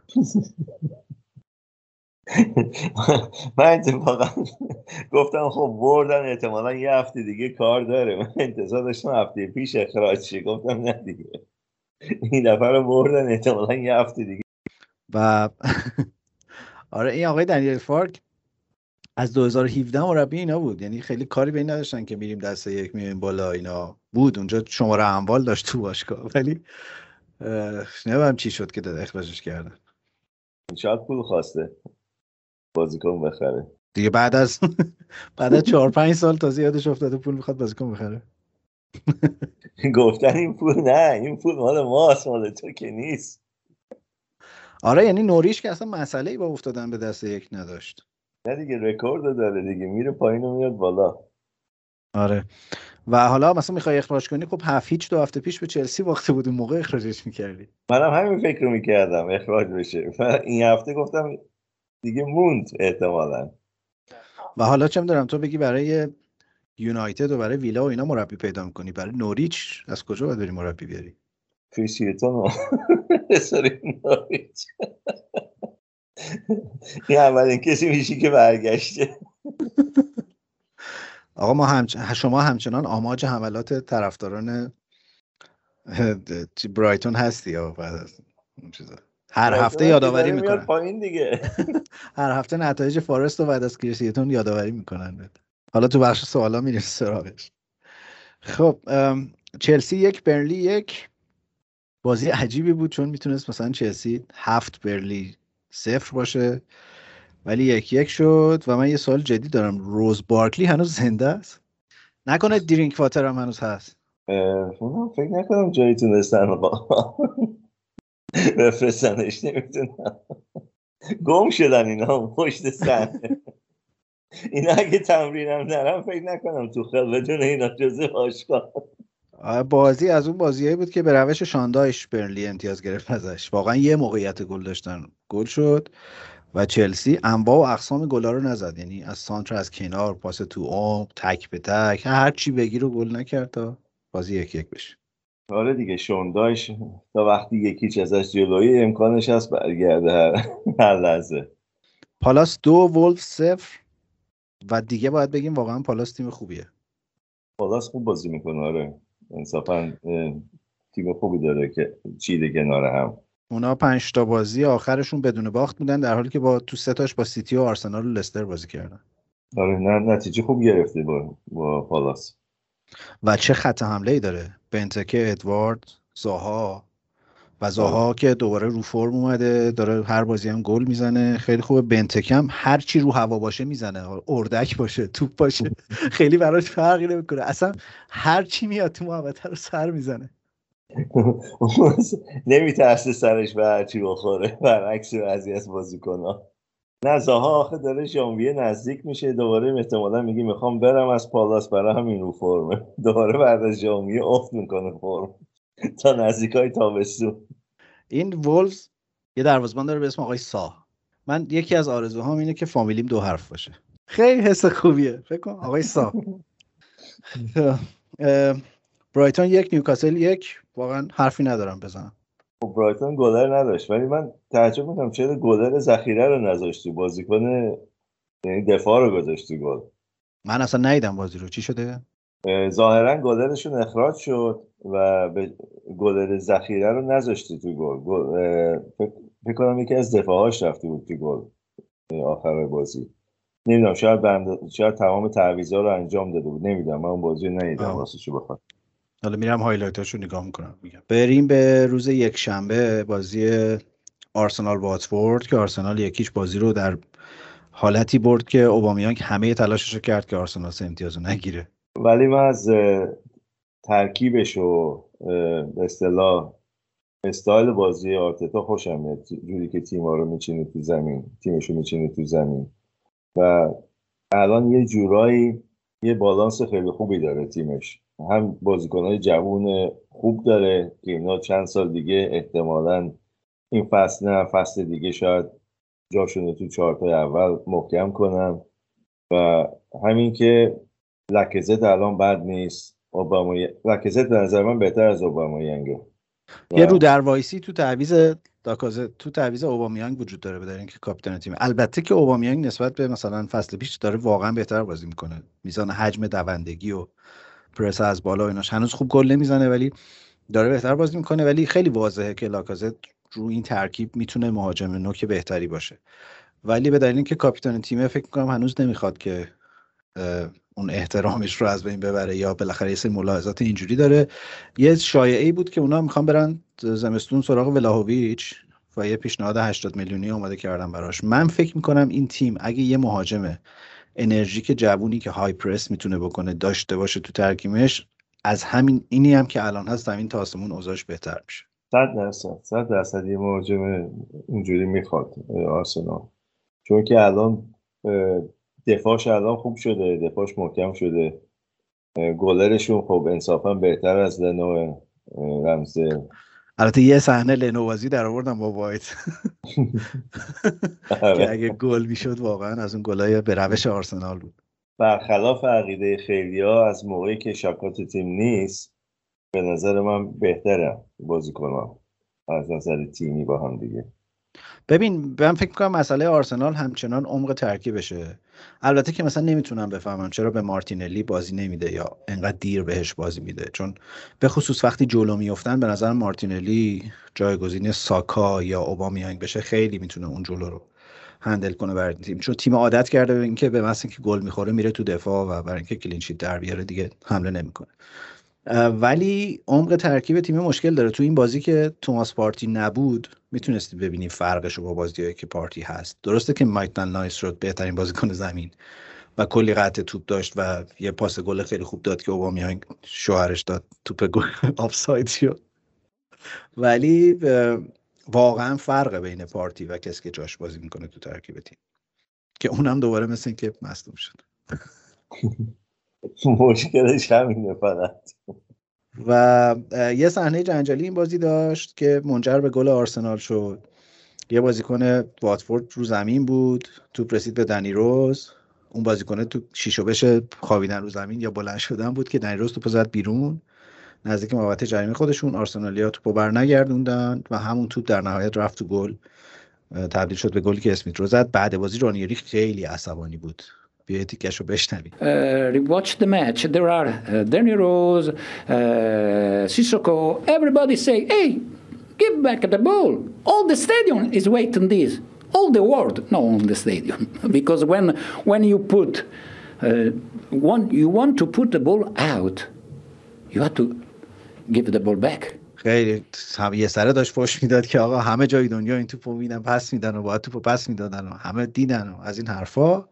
من اتفاقا گفتم خب بردن احتمالا یه هفته دیگه کار داره، من انتظار داشتم هفته پیش اخراج شه، گفتم نه دیگه این دفعه رو بردن احتمالا یه هفته دیگه. و آره این آقای دنیل فارک از دو هزار و هفده مربی اینا بود، یعنی خیلی کاری به این نداشتن که میریم دسته یک میریم بالا، اینا بود اونجا شماره اموال داشت تو باشگاه، ولی نمیدونم چی شد که اخراجش کردن. شاید پول خواسته بازیکن بخره دیگه، بعد از بعد از چهار پنج سال تازه یادش افتاده پول میخواد بازیکن بخره. گفتن این پول نه، این پول مال ماست، مال تو که نیست. آره یعنی نوریش که اصلا مسئله‌ای با افتادن به دسته یک نداشت. نه دیگه رکورد داره دیگه، میره پایین و میاد بالا. آره و حالا مثلا میخوای اخراج کنی، خب هفت هیچ دو هفته پیش به چلسی باخته بود، اون موقع اخراجش میکردی. منم همین فکر رو میکردم اخراج بشه، این هفته گفتم دیگه موند احتمالاً. و حالا چه میدونم تو بگی برای یونایتد و برای ویلا و اینا مربی پیدا میکنی، برای نوریچ از کجا باید بری مربی بیاری؟ کریس هیلتون سری نوریچ این اولین کسی میشی که برگشته. آقا ما هم شما همچنان آماج حملات طرفداران برایتون هستی یا بعد از اون چیزا هر هفته یادآوری میکنن پایین دیگه. هر هفته نتایج فارست رو بعد از کریس هیلتون یادآوری میکنن. حالا تو بخش سوالا میریم سراغش. خب چلسی یک برنلی یک، بازی عجیبی بود چون میتونست مثلا چلسی هفت برنلی صفر باشه ولی یک یک شد. و من یه سوال جدی دارم، روز بارکلی هنوز زنده است؟ نکنه درینک واتر هم هنوز هست؟ من فکر نکنم جایی تونستن بفرستنش، نمیتونم، گم شدن اینا پشت صحنه. اینا اگه تمرین هم نرم فکر نکنم تو خیل بدون اینا جزء باشگاه. بازی از اون بازیایی بود که به روش شاندایش برنلی امتیاز گرفت ازش. واقعا یه موقعیت گل داشتن، گل شد و چلسی انواع و اقسام گلا رو نزد، یعنی از سانتر از کنار، پاس تو عمق، تک به تک، هر چی بگی رو گل نکرد تا بازی یک یک بشه. آره دیگه شوندایش تا وقتی یکیچ ازش جلوی امکانش هست برگرده هر, هر لحظه. پالاس دو وولف صفر و دیگه باید بگیم واقعا پالاس تیم خوبیه. پالاس خوب بازی میکنه، آره انصافا تیم خوبی داره که چیده کنار هم. اونا پنج تا بازی آخرشون بدون باخت بودن، در حالی که با تو سه تاش با سیتی و آرسنال و لستر بازی کردن. آره نه نتیجه خوب گرفته با با پالاس. و چه خط حمله ای داره، بنتکه، ادوارد، زاها و زاها آه. که دوباره رو فرم اومده، داره هر بازی هم گل میزنه، خیلی خوبه. بنتکه هم هر چی رو هوا باشه میزنه، اردک باشه توپ باشه خیلی براش فرقی نمیکنه، اصلا هر چی میاد تو محوطه رو سر میزنه. نمیترسه سرش به هر چی بخوره، برعکس بعضی از بازیکن‌ها. نه زاها آخه داره ژانویه نزدیک میشه، دوباره احتمالاً میگه میخوام برم از پالاس، برای همین رو فرمه، دوباره بعد از ژانویه افت میکنه فرم تا نزدیکای تابستون. این وولفز یه دروازه‌بان داره به اسم آقای سا. من یکی از آرزوهام اینه که فامیلیم دو حرف باشه، خیلی حس خوبیه، فکر کن آقای سا. برایتون یک نیوکاسل یک، واقعا حرفی ندارم بزنم. خب برایتون گلر نداشت، ولی من تعجب میکنم چرا گلر ذخیره رو نذاشت تو بازیکن، یعنی دفاع رو گذاشت تو گل. من اصلا ندیدم بازی رو، چی شده؟ ظاهرا گلرشون اخراج شد و به گلر ذخیره رو نذاشته تو گل. فکر کنم یکی از دفاعاش رفته بود تو گل آخر بازی. نمیدونم شاید بند... شاید تمام تعویضا رو انجام داده بود، نمیدونم، من اون بازی رو ندیدم راستشو بخوام. حالا میرم هایلایتاشو نگاه میکنم. میگم بریم به روز یک شنبه، بازی آرسنال واتفورد که آرسنال یکیش بازی رو در حالتی برد که اوبامیانگ همه تلاشش رو کرد که آرسنال سه امتیاز رو نگیره. ولی من از ترکیبش و به اصطلاح استایل بازی آرتتا خوشم میاد، جوری که تیم‌ها رو میچینه تو زمین، تیمش رو میچینه تو زمین و الان یه جورایی یه بالانس خیلی خوبی داره تیمش. هم بازیکن‌های جوون خوب داره که اینا چند سال دیگه احتمالاً این فصل نه فصل دیگه شاید جاشون رو تو چهارتای اول محکم کنن و همین که لکزت الان بد نیست. اوباما لکزت به نظر من بهتر از اوبامیانگه. یه رو در وایسی تو تعویض داکازه تو تعویض اوبامیانگ وجود داره، بدون اینکه کاپیتان تیم. البته که اوبامیانگ نسبت به مثلا فصل پیش داره واقعا بهتر بازی میکنه، میزان حجم دوندگی و پرس از بالا ایناش هنوز خوب گل نمیزنه ولی داره بهتر بازی میکنه. ولی خیلی واضحه که لاکازت رو این ترکیب میتونه مهاجم نوک بهتری باشه، ولی به دلیل اینکه کاپیتان تیم فکر میکنم هنوز نمیخواد که اون احترامش رو از بین ببره یا بالاخره یه سری ملاحظات اینجوری داره. یه شایعه‌ای بود که اونا میخوان برن زمستون سراغ ولاهویچ و یه پیشنهاد هشتاد میلیونی اومده کردن براش. من فکر میکنم این تیم اگه یه مهاجم انرژیک جوونی که های پرس میتونه بکنه داشته باشه تو ترکیبش، از همین اینی هم که الان هست زمین تا آسمون اوضاعش بهتر میشه. صد درصد صد درصد یه مهاجم اونجوری میخواد آرسنال، چون که الان دفاعش الان خوب شده، دفاعش محکم شده، گلرشون خب انصافا بهتر از لنو رمزه. البته یه صحنه لنو بازی در آوردم با وایت که اگه گل میشد واقعا از اون گلای به روش آرسنال بود. برخلاف عقیده خیلیا از موقعی که شکات تیم نیست به نظر من بهتره بازیکن‌ها از نظر تیمی با هم دیگه. ببین من فکر می‌کنم مسئله آرسنال همچنان عمق ترکیبشه. البته که مثلا نمیتونم بفهمم چرا به مارتینلی بازی نمیده یا انقدر دیر بهش بازی میده، چون به خصوص وقتی جلو میافتن به نظر مارتینلی جایگزین ساکا یا اوبامیانگ بشه خیلی میتونه اون جلو رو هندل کنه برای تیم، چون تیم عادت کرده به اینکه به مثلا که گل میخوره میره تو دفاع و برای اینکه کلین شیت در بیاره دیگه حمله نمیکنه. ولی عمق ترکیب تیم مشکل داره. تو این بازی که توماس پارتی نبود میتونستی ببینی فرقش رو با بازیایی که پارتی هست. درسته که مایتن نایس شد بهترین بازیکن زمین و کلی قطع توپ داشت و یه پاس گل خیلی خوب داد که اوبامیانگ شوهرش داد توپ گل آفساید شد، ولی واقعا فرق بین پارتی و کسی که جاش بازی میکنه تو ترکیب تیم که اونم دوباره مثل این که مصدوم شد. مشکلش همینه فقط. و یه صحنه جنجالی این بازی داشت که منجر به گل آرسنال شد. یه بازیکن واتفورد رو زمین بود، توپ رسید به دنی روز، اون بازیکن تو شیشو بشه خوابیدن رو زمین یا بلند شدن بود که دنی روز توپو زد بیرون نزدیک محوطه جریمه خودشون. آرسنالیا توپو برنگردوندن و همون توپ در نهایت رفت تو گل، تبدیل شد به گلی که اسمیت رو زد. بعد بازی رانیری خیلی عصبانی بود. بیایید تیکشو بشنوید. Rewatch the match. There are uh, Danny Rose, uh, Sissoko. Everybody say, "Hey, give back the ball." All the stadium is waiting this. All the world, no, on the stadium, because when when you put uh, one, you want to put the ball out, you have to give the ball back. خیلی هم یه سره داشت فوش میداد که آقا همه جای دنیا این توپو میدن پس میدن و باید توپو پس میدادن و همه دیدن و از این حرفا.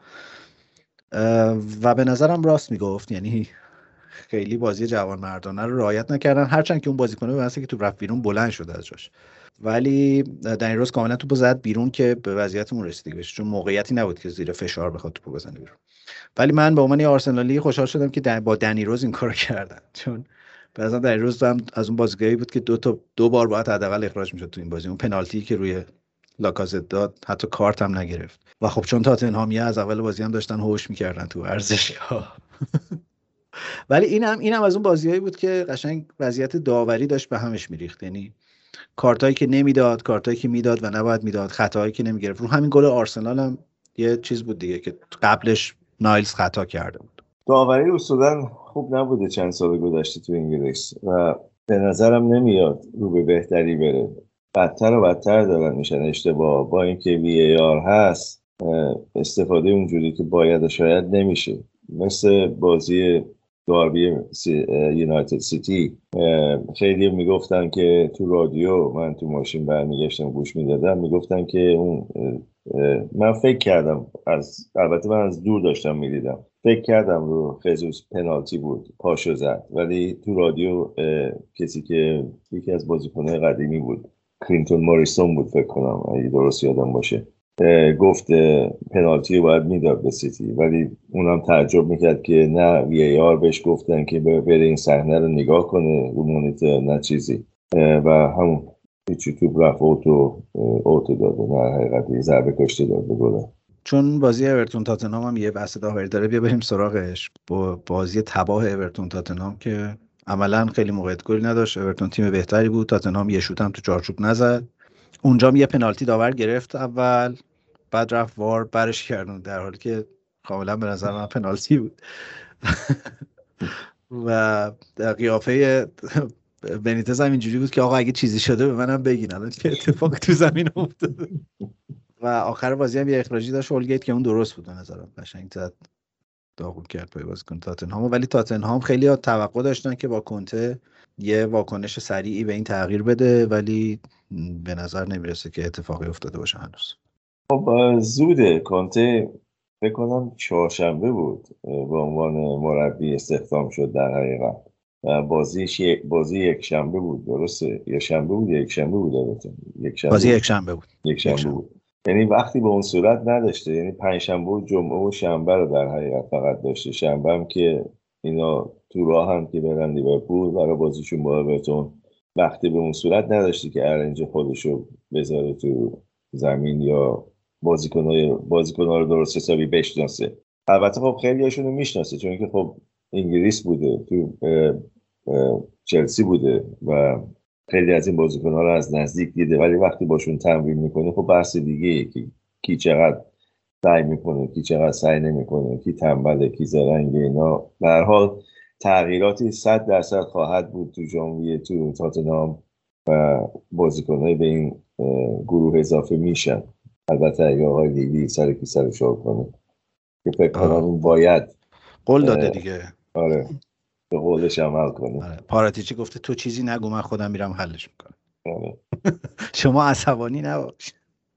و به نظرم راست میگفت، یعنی خیلی بازی جوانمردانه رو رعایت نکردن، هرچند که اون بازیکنه به واسه که تو رفت بیرون بلند شده از جاش، ولی دنی روز کاملا توپو زد بیرون که به وضعیتمون رسیدگی بشه، چون موقعیتی نبود که زیر فشار بخواد توپو بزنه بیرون. ولی من به عنوان آرسنالی خوشحال شدم که با دنی روز این کارو کردن، چون به نظرم دنی روز هم از اون بازیکنایی بود که دو تا دو بار باید حداقل اخراج میشد تو این بازی. اون پنالتی که روی لاکازت داد حتی کارت هم نگرفت و خب چون تاتنهامیا از اول بازی هم داشتن هوش میکردن تو ورزشگاه ولی اینم اینم از اون بازیایی بود که قشنگ وضعیت داوری داشت به همش میریخت، یعنی کارتایی که نمیداد، کارتایی که میداد و نباید میداد، خطاهایی که نمیگرفت. رو همین گل آرسنال هم یه چیز بود دیگه که قبلش نایلز خطا کرده بود. داوری اصولا خوب نبوده چند سال گذشته تو انگلیس و به نظرم نمیاد رو به بهتری بره. بدتر و بدتر دارن میشن اشتباه. با اینکه وی ای آر هست استفاده اونجوری که باید شاید نمیشه. مثل بازی داربی یونایتد سیتی خیلی میگفتن که تو رادیو، من تو ماشین برمیگشتم گوش میدادم، میگفتن که اون من فکر کردم، از البته من از دور داشتم میدیدم، فکر کردم رو خزوس پنالتی بود، پاشو زد، ولی تو رادیو کسی که یکی از بازیکن‌های قدیمی بود، کلینتون موریسون بود فکر کنم اگه درست یادم باشه، گفت پنالتی رو باید میداد به سیتی، ولی اونم تعجب میکرد که نه وی ای آر بهش گفتن که بره این صحنه رو نگاه کنه رو مانیتور، نه چیزی، و همون هیچی تو رفت اوتو اوتو داده، نه حقیقتی ضربه کشته داده گل. چون بازی اورتون تاتنهام هم یه بحث داوری داره، بیا بریم سراغش. با بازی تباه اورتون تاتنهام که عملا خیلی موقعیت گل نداشت، اورتون تیم بهتری بود، تاتنهام یه شوت هم تو چارچوب نزد، اونجا یه پنالتی داور گرفت اول، بعد رفت وار برش کردن، در حالی که کاملا به نظر من پنالتی بود. و در قیافه بنیتز هم اینجوری بود که آقا اگه چیزی شده به منم بگین الان چه اتفاق تو زمین افتاده. و آخر بازی هم یه اخراجی داشت هولگیت که اون درست بود به نظرم، قشنگ زد داغون کرد پای بازیکن تاتنهام. ولی تاتنهام خیلی ها توقع داشتن که با کنته یه واکنش سریعی به این تغییر بده، ولی به نظر نمیرسه که اتفاقی افتاده باشه هنوز. خب زوده. کنته فکر کنم چهارشنبه بود به عنوان مربی استخدام شد در حقیقت. بازیش بازی یک شنبه بود، درسته؟ یا شنبه بود یا یک شنبه بود البته. یک شنبه بازی یک شنبه بود. یک شنبه بود. یعنی وقتی به اون صورت نداشته، یعنی پنج شنبه و جمعه و شنبه رو در حقیقت فقط داشته. شنبه هم که اینا تو راه هم که برن لیورپول برای بازیشون با اورتون، وقتی به اون صورت نداشتی که ارنج خودشو بذاره تو زمین یا بازیکن‌های بازیکن‌ها رو درست حسابی بشناسه. البته خب خیلی هاشون رو میشناسه چون که خب انگلیس بوده، تو اه اه چلسی بوده و خیلی از این بازیکن‌ها رو از نزدیک دیده، ولی وقتی باشون تمرین میکنه خب بحث دیگه که کی چقدر سعی میکنه، کی چقدر سعی نمیکنه، کی تنبله، کی زرنگه. اینا به هر حال تغییراتی صد درصد خواهد بود تو ژانویه تو تاتنهام و بازیکن‌های به این گروه اضافه میشن. البته اگه آقای لیلی سر کی سر شو کنه که فکر کنم اون باید قول داده دیگه. آره به قولش عمل کنه. آره. پاراتیچی گفته تو چیزی نگو من خودم میرم حلش میکنم. آره. شما عصبانی نباش.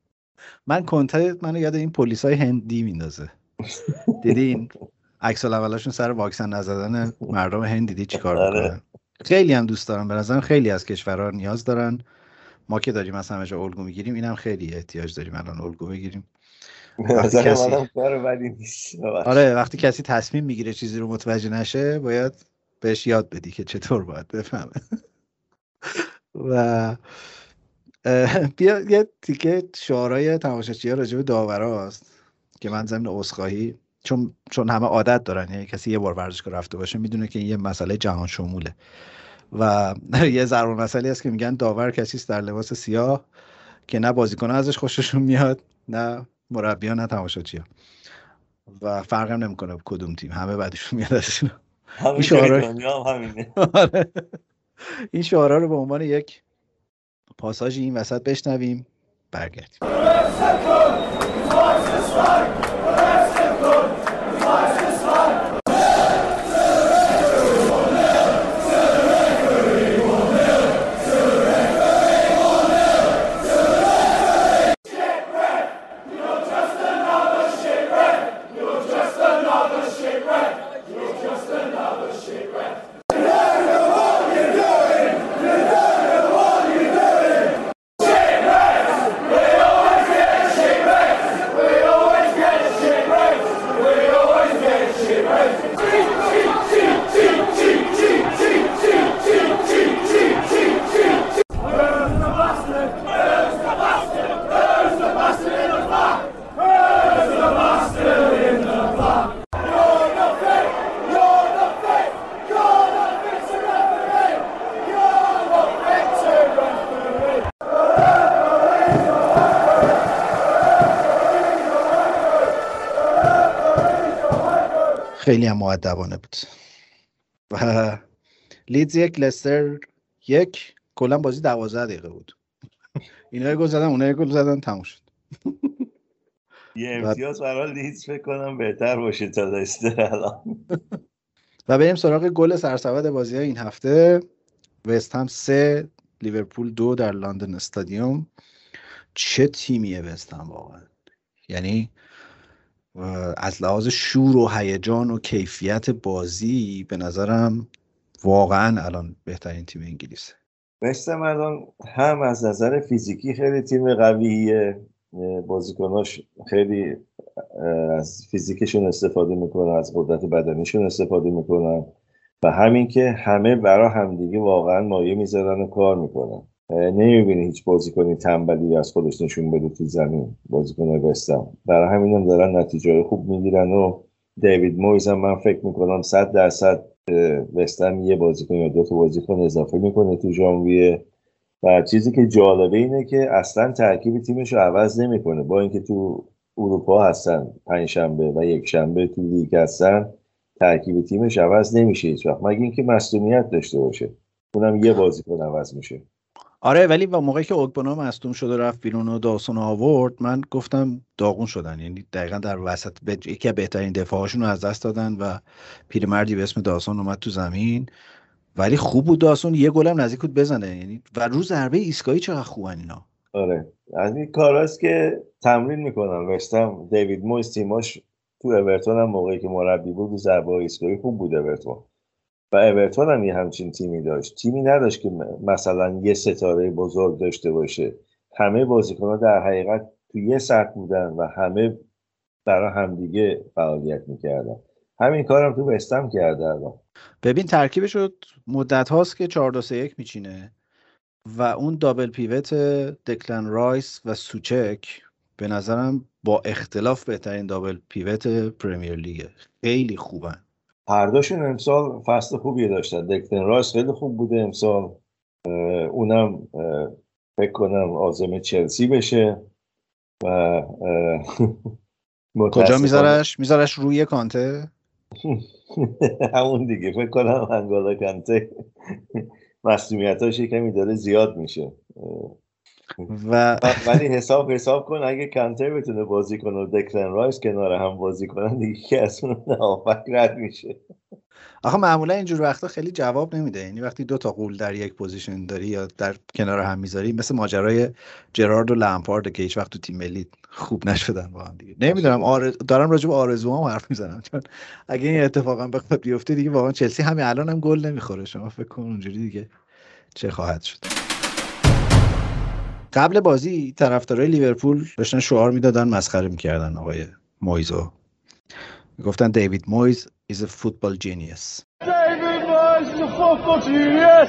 من کنته منو یاد این پلیسای هندی میندازه. دیدین عکس الاولاشون سر واکسن نزدن مردم هند، دیدی چیکار میکنن؟ خیلی هم دوست دارم، به نظرم خیلی از کشورها نیاز دارن. ما که داریم از همه جا الگو میگیریم، اینم خیلی احتیاج داریم الان الگو بگیریم. وقتی کسی کار نیست. آره وقتی کسی تصمیم میگیره چیزی رو متوجه نشه باید بهش یاد بدی که چطور باید بفهمه. و بیا یه تیکه شعارهای تماشاچی‌ها راجع به داوراست که من ضمن عذرخواهی، چون چون همه عادت دارن، یعنی کسی یه بار ورزشگاه رفته باشه میدونه که این یه مسئله جهان شموله و یه ضرب المثلی هست که میگن داور کسی است در لباس سیاه که نه بازیکن‌ها ازش خوششون میاد، نه مربیان، نه تماشاچی‌ها، و فرق هم نمیکنه کدوم تیم، همه بعدشون میاد ازشون. این شعارا همینه. این شعارا رو به عنوان یک پاساژ این وسط بشنویم برگردیم. خیلی هم مؤدبانه بود. و لیدز یک لستر یک، کلا بازی دوازده دقیقه بود. اینا گل زدن اونها گل زدن تموم شد. یه امتیاز برای لیدز فکر کنم بهتر باشه تا لستر الان. و بریم سراغ گل سرسبد بازی این هفته. وست هم سه لیورپول دو در لندن استادیوم. چه تیمیه وست هم واقعا، یعنی از لحاظ شور و هیجان و کیفیت بازی به نظرم واقعا الان بهترین تیم انگلیسه. وست هم الان هم از نظر فیزیکی خیلی تیم قویه، بازیکناش خیلی از فیزیکشون استفاده میکنن، از قدرت بدنیشون استفاده میکنن و همین که همه برای همدیگه واقعا مایه میذارن و کار میکنن. نمیبینی هیچ بازیکنی تنبلی از خودش نشون بده تو زمین. بازیکن وست هم برای همین هم دارن نتیجه خوب میگیرن و دیوید مویز هم من فکر میکنم صد درصد وست هم یه بازیکن یا دو تا بازیکن اضافه میکنه تو ژانویه. و چیزی که جالبه اینه که اصلا ترکیب تیمش رو عوض نمیکنه، با اینکه تو اروپا هستن پنج شنبه و یک شنبه تو لیگ هستن، ترکیب تیمش عوض نمیشه هیچ وقت مگه اینکه مصدومیت داشته باشه، اونم یه بازیکن عوض میشه. آره ولی با موقعی که اوگبونا مصدوم شد و رفت بیرون و داوسون آورد من گفتم داغون شدن، یعنی دقیقاً در وسط یکی از بهترین دفاعاشون رو از دست دادن و پیرمردی به اسم داوسون اومد تو زمین. ولی خوب بود داوسون، یه گلم نزدیک بود بزنه، یعنی و رو ضربه ایستگاهی چقدر خوبن اینا. آره از این کاراست که تمرین میکنن. وستم دیوید مویس تیماش تو اورتون هم موقعی که مربی بود رو ضربه ایستگاهی خوب بود اورتون، و اورتون هم یه همچین تیمی داشت. تیمی نداشت که مثلا یه ستاره بزرگ داشته باشه، همه بازیکن‌ها در حقیقت تو یه سطح بودن و همه برای همدیگه فعالیت میکردن. همین کارم تو وستم کرده الان. ببین ترکیبش رو مدت هاست که چهار دو سه یک میچینه و اون دابل پیوت دکلن رایس و سوچک به نظرم با اختلاف بهترین دابل پیوت پرمیر لیگه، خیلی خوبن. هر دوشون امسال فصل خوبی داشتن. دکلن رایس خیلی خوب بوده امسال، اونم فکر کنم عازم چلسی بشه و کجا میذارش؟ میذارش روی کانته؟ همون دیگه فکر کنم انگولا کانته مسئولیتاش کمی داره زیاد میشه و ولی حساب حساب کن اگه کانته بتونه بازی کنه و دکلن رایس کنار هم بازی کنن دیگه که از اون نهافک رد میشه. آخه معمولا اینجور وقتا خیلی جواب نمیده، یعنی وقتی دو تا غول در یک پوزیشن داری یا در کنار هم میذاری، مثل ماجرای جرارد و لمپارد که هیچ وقت تو تیم ملی خوب نشدن با هم دیگه. نمیدونم آرز... دارم راجع به آرزوام حرف میزنم، چون اگه این اتفاقا بخواد بیفته دیگه واقعا چلسی همین الان هم گل نمیخوره. شما فکر کن اونجوری دیگه چه خواهد شد. قبل بازی طرفدارای لیورپول داشتن شعار میدادن، مسخره میکردن آقای مویزو، میگفتن دیوید مویز is a football genius. David Moyes is a football genius.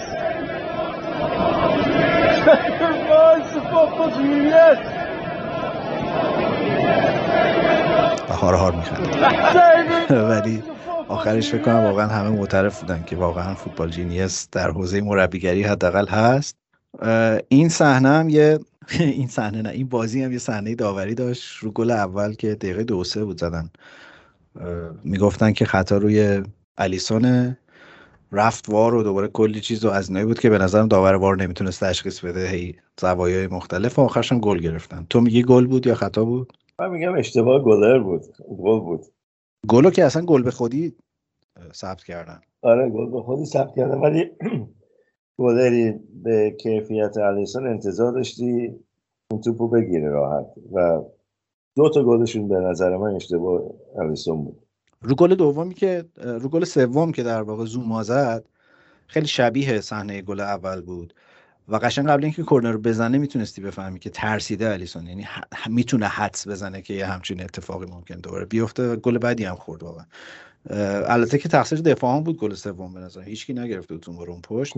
David Moyes is a football genius. هار هار میخوند. ولی آخرش فکر کنم واقعا همه معترف بودن که واقعا فوتبال جینیس در حوزه مربیگری حداقل هست. این صحنه هم یه این صحنه نه این بازی هم یه صحنه داوری داشت رو گل اول که دقیقه دو سه بود زدن. میگفتن که خطا روی الیسون، رفت وار و دوباره کلی چیز و از اینایی بود که به نظرم داور وار نمیتونست تشخیص بده، هی زوایای مختلف و آخرش هم گل گرفتن. تو میگی گل بود یا خطا بود؟ من میگم اشتباه گلر بود. گل بود. گلو که اصلا گل به خودی ثبت کردن. آره گل به خودی ثبت کردن، ولی گلری به کیفیت الیسون انتظار داشتی اون توپو بگیره راحت و دو تا گلشون به نظر من اشتباه الیسون بود. رو گل دومی که رو گل سوم که در واقع زوم زد خیلی شبیه صحنه گل اول بود و قشنگ قبل اینکه کورنر رو بزنه میتونستی بفهمی که ترسیده الیسون، یعنی ح... میتونه حدس بزنه که یه همچین اتفاقی ممکن دوباره بیفته و گل بعدی هم خورد واقعا. البته که تقصیر دفاع هم بود گل سوم به نظر هیچکی نگرفته بود اون پشت.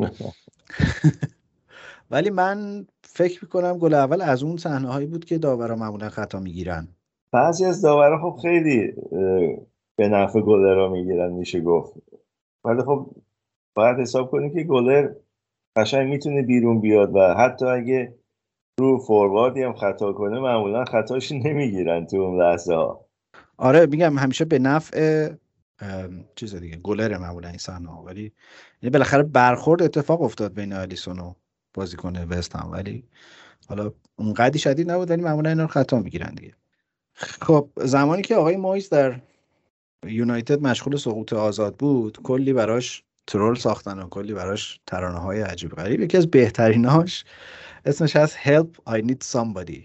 ولی من فکر میکنم گل اول از اون صحنه هایی بود که داورا معمولا خطا میگیرن. بعضی از داورا خب خیلی به نفع گلرها میگیرن میشه گفت، ولی خب باید حساب کنیم که گلر قشنگ میتونه بیرون بیاد و حتی اگه رو فورواردی هم خطا کنه معمولا خطاش نمیگیرن تو اون لحظه ها. آره میگم همیشه به نفع چیز دیگه گلر معمولا این صحنه ها، ولی یعنی بالاخره برخورد اتفاق افتاد بین الیسون و بازیکن وست هم، ولی حالا اونقدی شدید نبود، ولی معمولا اینا رو خطا میگیرن دیگه. خب زمانی که آقای مویس در یونایتد مشغول سقوط آزاد بود، کلی براش ترول ساختن و کلی براش ترانه‌های عجیب غریب. یکی از بهتریناش اسمش هست Help I Need Somebody.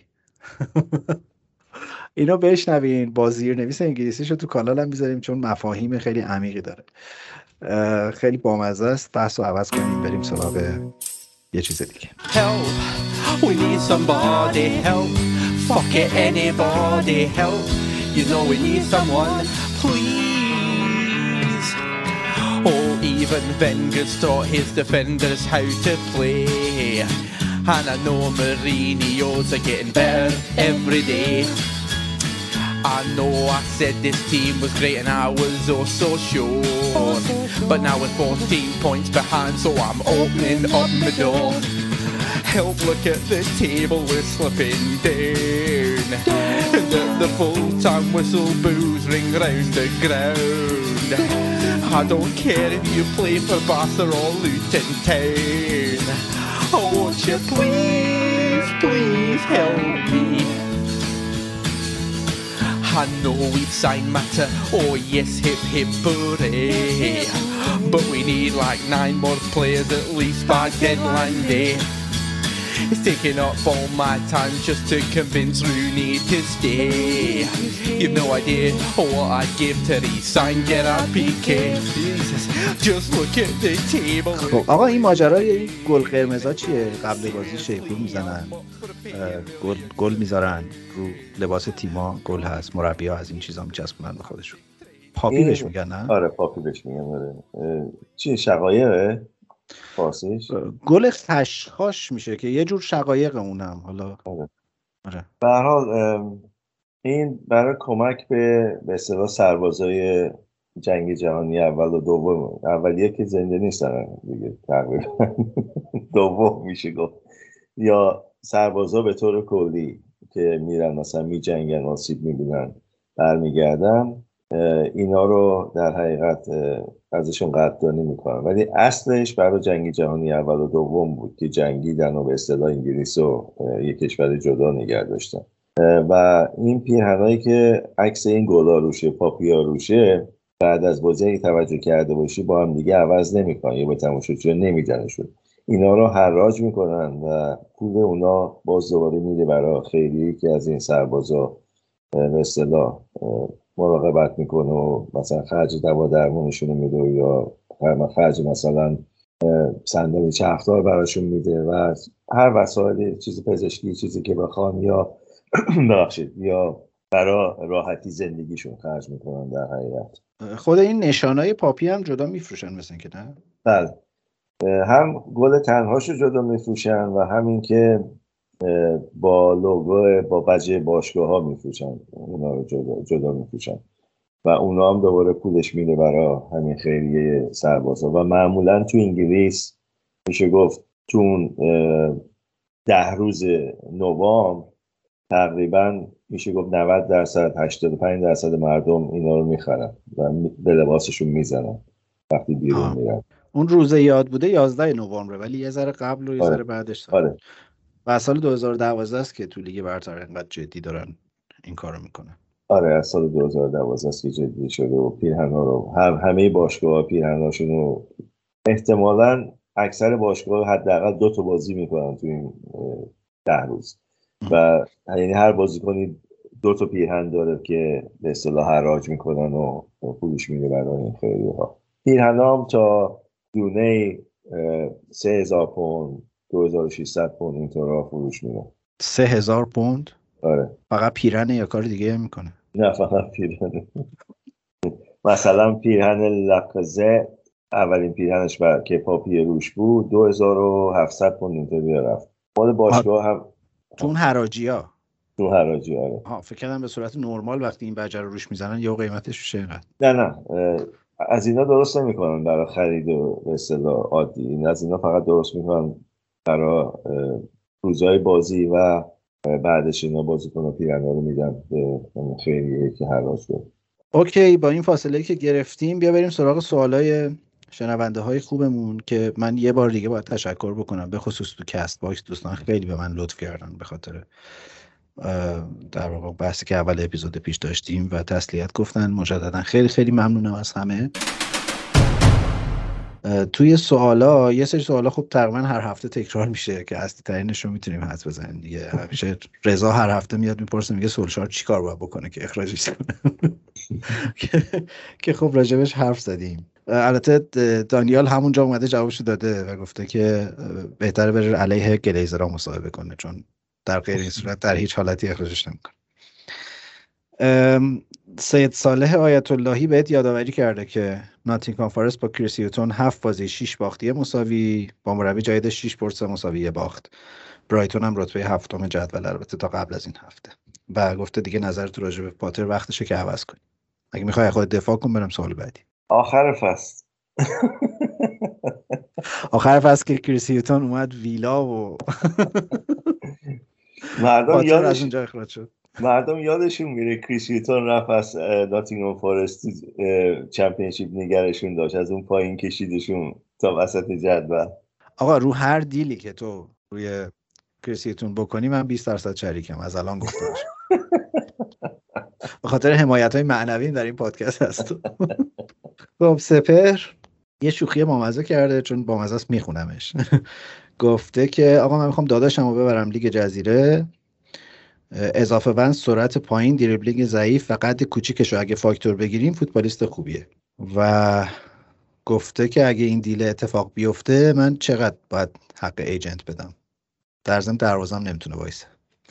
اینو بشنوین، با زیرنویس انگلیسیشو تو کانالم میذاریم چون مفاهیم خیلی عمیقی داره، خیلی بامزه است. بحثو عوض کنیم بریم سراغ یه چیز دیگه. Help, we need somebody, help, fuck it, anybody, help, you know we need someone, please. Oh, even Wenger's taught his defenders how to play, and I know Mourinho's are getting better every day. I know I said this team was great and I was oh so sure, but now we're fourteen points behind, so I'm opening up my door. Help, look at the table, we're slipping down, and the, the full-time whistle boos ring round the ground. I don't care if you play for Barca or Luton Town. Oh, won't you please, please help me? I know we've signed Mata, oh yes, hip hip hooray, but we need like nine more players at least by deadline day. It's taking up all my time just to convince Rooney to stay. You've no idea what I'd give to re-sign Gerard Piqué. Jesus, just look at the table. خب آقا این ماجرای این گل قرمزا چیه؟ قبل بازی شیپور میزنن، گل گل میذارن رو لباس تیما، گل هست، مربی‌ها از این چیزا میچسبونن به خودشون. پاپی بهش میگن نه؟ آره پاپی بهش میگن. آره چی شقایقه؟ فارسیش گل خشخاش میشه که یه جور شقایق اونم حالا. آره. آره. به هر حال این برای کمک به به اصطلاح سربازای جنگ جهانی اول و دوم، اولیه که زنده نیستن دیگه تقریبا دوم میشه گفت، یا سربازا به طور کلی که میرن مثلا میجنگن، آسیب میبینن، برمیگردن، اینا رو در حقیقت ازشون قدردانی میکنن، ولی اصلش برای جنگ جهانی اول و دوم بود که جنگیدن و به اصطلاح انگلیس رو یک کشور جدا نگه داشتن. و این پیرهنایی که عکس این گلا روشه، پاپیا روشه، بعد از بازی اگه توجه کرده باشی با هم دیگه عوض نمیکنن یا به تماشاچی‌ها نمیدنشون، اینا رو حراج میکنن و پول اونا باز دوباره میره برای خیریه که از این سربازا به اصطلاح مراقبت میکنه و مثلا خرج دوا درمونشون میده یا خرج مثلا صندلی چرخدار براشون میده و هر وسایل چیز پزشکی چیزی که بخوان یا ببخشید یا برای راحتی زندگیشون خرج میکنن. در حقیقت خود این نشانای پاپی هم جدا میفروشن مثلا که نه؟ بله، هم گل تنهاشو جدا میفروشن و همین که با لوگو با بجه باشگاه ها میفروشن، اونا رو جدا, جدا میفروشن و اونا هم دوباره پولش میره برای همین خیریه سربازا. و معمولا تو انگلیس میشه گفت تو ده روز نوامبر تقریبا میشه گفت نود درصد هشتاد و پنج درصد مردم اینا رو میخرن و به لباسشون میزنن وقتی بیرون میرن. اون روز یاد بوده یازده نوامبر ولی یه ذره قبل و یه ذره بعدش. آره. و سال دو هزار و دوازده است که تو لیگ برتر انقدر جدی دارن این کارو میکنن. آره از سال دو هزار و دوازده است که جدی شده و پیرهن‌ها رو هم همه باشگاه‌ها پیرهن‌هاشون رو احتمالاً اکثر باشگاه‌ها حداقل دو تا بازی میکنن تو این ده روز و یعنی هر بازیکنی دو تا پیرهن داره که به اصطلاح حراج میکنن و پولش میره برای این خیریه‌ها. پیرهن‌ها هم تا دونه سه هزار پوند، دو هزار و ششصد پوند اینطورا فروش میره. سه هزار پوند؟ آره. فقط پیرهن یا کار دیگه هم میکنه؟ نه فقط پیرهن. مثلا پیرهن لاکازت اولین پیرهنش بر که پاپی روش بود دو هزار و هفتصد پوند اینطوری رفت. مال باشگاه هم تو اون حراجی ها تو حراجی آره. ها فکر کردم به صورت نرمال وقتی این بجر رو روش میزنن یا قیمتش میشه اینقدر. نه نه از اینا درست نمیکنن برای خرید و به اصطلاح عادی. این از اینا فقط درست میکنن برای روزهای بازی و بعدش اینا بازیکن و پیرهن رو میدن به خیریه که حراج بود. اوکی، با این فاصله که گرفتیم بیا بریم سراغ سوالای شنونده های خوبمون که من یه بار دیگه باید تشکر بکنم، به خصوص تو کست باکس دوستان خیلی به من لطف کردن به خاطر در واقع بحثی که اول اپیزود پیش داشتیم و تسلیت گفتن. مجددا خیلی خیلی ممنونم از همه. توی سوالا یه سری سوالا خب تقریبا هر هفته تکرار میشه که اصلی ترینش رو میتونیم حدس بزنیم دیگه. همیشه رضا هر هفته میاد میپرسه میگه سولشار چیکار باید بکنه که اخراجش کنه که خب راجبش حرف زدیم. البته دانیال همونجا اومده جوابشو داده و گفته که بهتره بره علیه گلیزرها مصاحبه کنه چون در غیر این صورت در هیچ حالتی اخراجش نمیکنه. سید صالح آیت اللهی بهت یادآوری کرده که ناتینگهام فارست با کریس هیوتون هفت بازی شش باختی مساوی با مربی جدید شش برد مساوی باخت. برایتون هم رتبه هفتم جدول البته تا قبل از این هفته. و گفته دیگه نظرت راجع به پاتر وقتشه که عوض کنی. اگه میخوای خودت دفاع کن برم سوال بعدی. آخر فصل آخر فصل که کریس هیوتون اومد ویلا و مردم یادش از اونجا اخراج شد. مردم یادشون میره کریس هیوتون رفت از ناتینگهام فارست چمپیونشیپ نگرشون داشت، از اون پایین کشیدشون تا وسط جدول. آقا رو هر دیلی که تو روی کریس هیوتون بکنی من بیست درصد شریکم، از الان گفته باشم. به خاطر حمایت‌های معنوی در این پادکست هست. خب سپهر یه شوخی بامزه کرده چون بامزه است میخونمش. گفته که آقا من میخوام داداشمو ببرم لیگ جزیره، اضافه بند سرعت پایین، دریبلینگ ضعیف و قد کوچیکشو اگه فاکتور بگیریم فوتبالیست خوبیه. و گفته که اگه این دیل اتفاق بیفته من چقدر باید حق ایجنت بدم؟ در ضمن دروازه‌ام نمیتونه وایسه.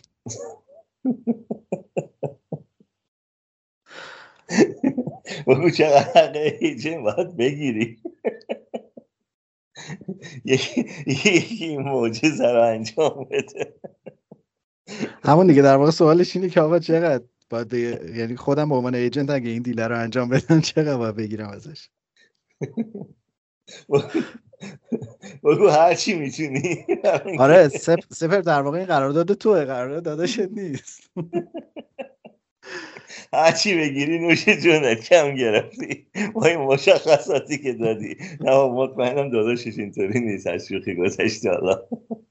بگو چقدر حق ایجنت باید بگیری. یکی معجزه رو انجام بده. همون دیگه در واقع سوالش اینه که آقا چقدر باید، یعنی خودم به عنوان ایجنت اگه این دیل رو انجام بدم چقدر باید بگیرم ازش؟ بگو هر چی میتونی. آره سپر در واقع این قرارداد توه، قرارداد داداشت نیست. هر چی بگیری نوش جونت، کم گرفتی با این مشخصاتی که دادی. نه مطمئنم داداشش اینطوری نیست، از شوخی گذشته. حالا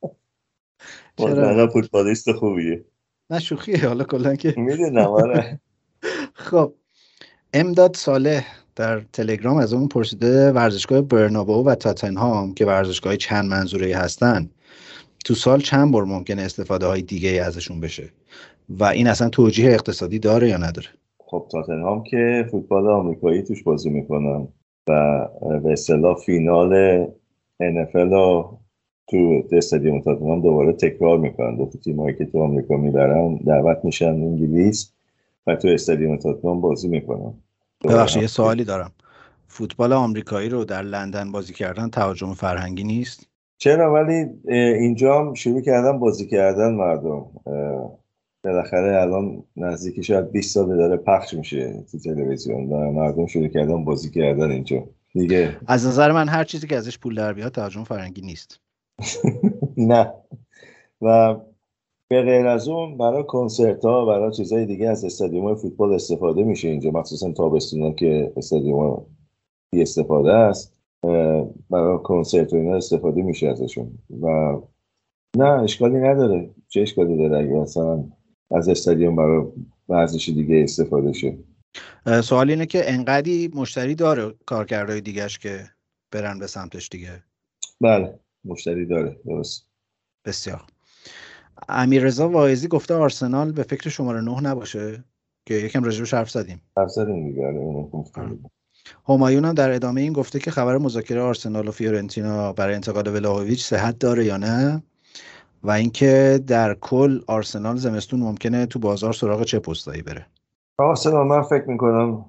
مطمئنم فوتبالیست خوبیه. نه شوخیه، حالا کلا که میدونم. آره. خب امداد صالح در تلگرام از اون پرسیده ورزشگاه برنابئو و تاتنهام که ورزشگاه چند منظوره‌ای هستن تو سال چند بار ممکنه استفاده های دیگه ازشون بشه و این اصلا توجیه اقتصادی داره یا نداره؟ خب تاتنهام که فوتبال آمریکایی توش بازی میکنن و به اصطلاح فینال ان اف ال رو تو استادیوم تاتنهام دوباره تکرار میکنن. دو تا تیمایی که تو آمریکا میبرن دعوت میشن انگلیس و تو استادیوم تاتنهام بازی میکنن. ببخشید یه سوالی دارم، فوتبال آمریکایی رو در لندن بازی کردن تهاجم فرهنگی نیست؟ چرا، ولی اینجا هم شروع کردن بازی کردن مردم. بالاخره الان نزدیکی شاید بیست سال داره پخش میشه تو تلویزیون و مردم شروع کردن بازی کردن اینجا دیگه. از نظر من هر چیزی که ازش پول در بیاد تهاجم فرهنگی نیست. نه، و به غیر از اون برای کنسرت ها برای چیزهای دیگه از استادیوم فوتبال استفاده میشه اینجا، مخصوصا تابستونا که استادیوم بی استفاده است، برای کنسرت و اینا استفاده میشه ازشون و نه اشکالی نداره. چه اشکالی داره اگه مثلا از استادیوم برای ورزش دیگه استفاده شه؟ سوال اینه که انقدی مشتری داره کارکردهای دیگهش که برن به سمتش دیگه؟ بله مشتری داره، درست. بسیار. امیررضا واعظی گفته آرسنال به فکر شماره نه نباشه که یکم راجبش حرف زدیم. حرف زدیم دیگه. اونو گفتم. همایون هم در ادامه این گفته که خبر مذاکره آرسنال و فیورنتینا برای انتقال ولاهویچ صحت داره یا نه و اینکه در کل آرسنال زمستون ممکنه تو بازار سراغ چه پستایی بره. آرسنال من فکر میکنم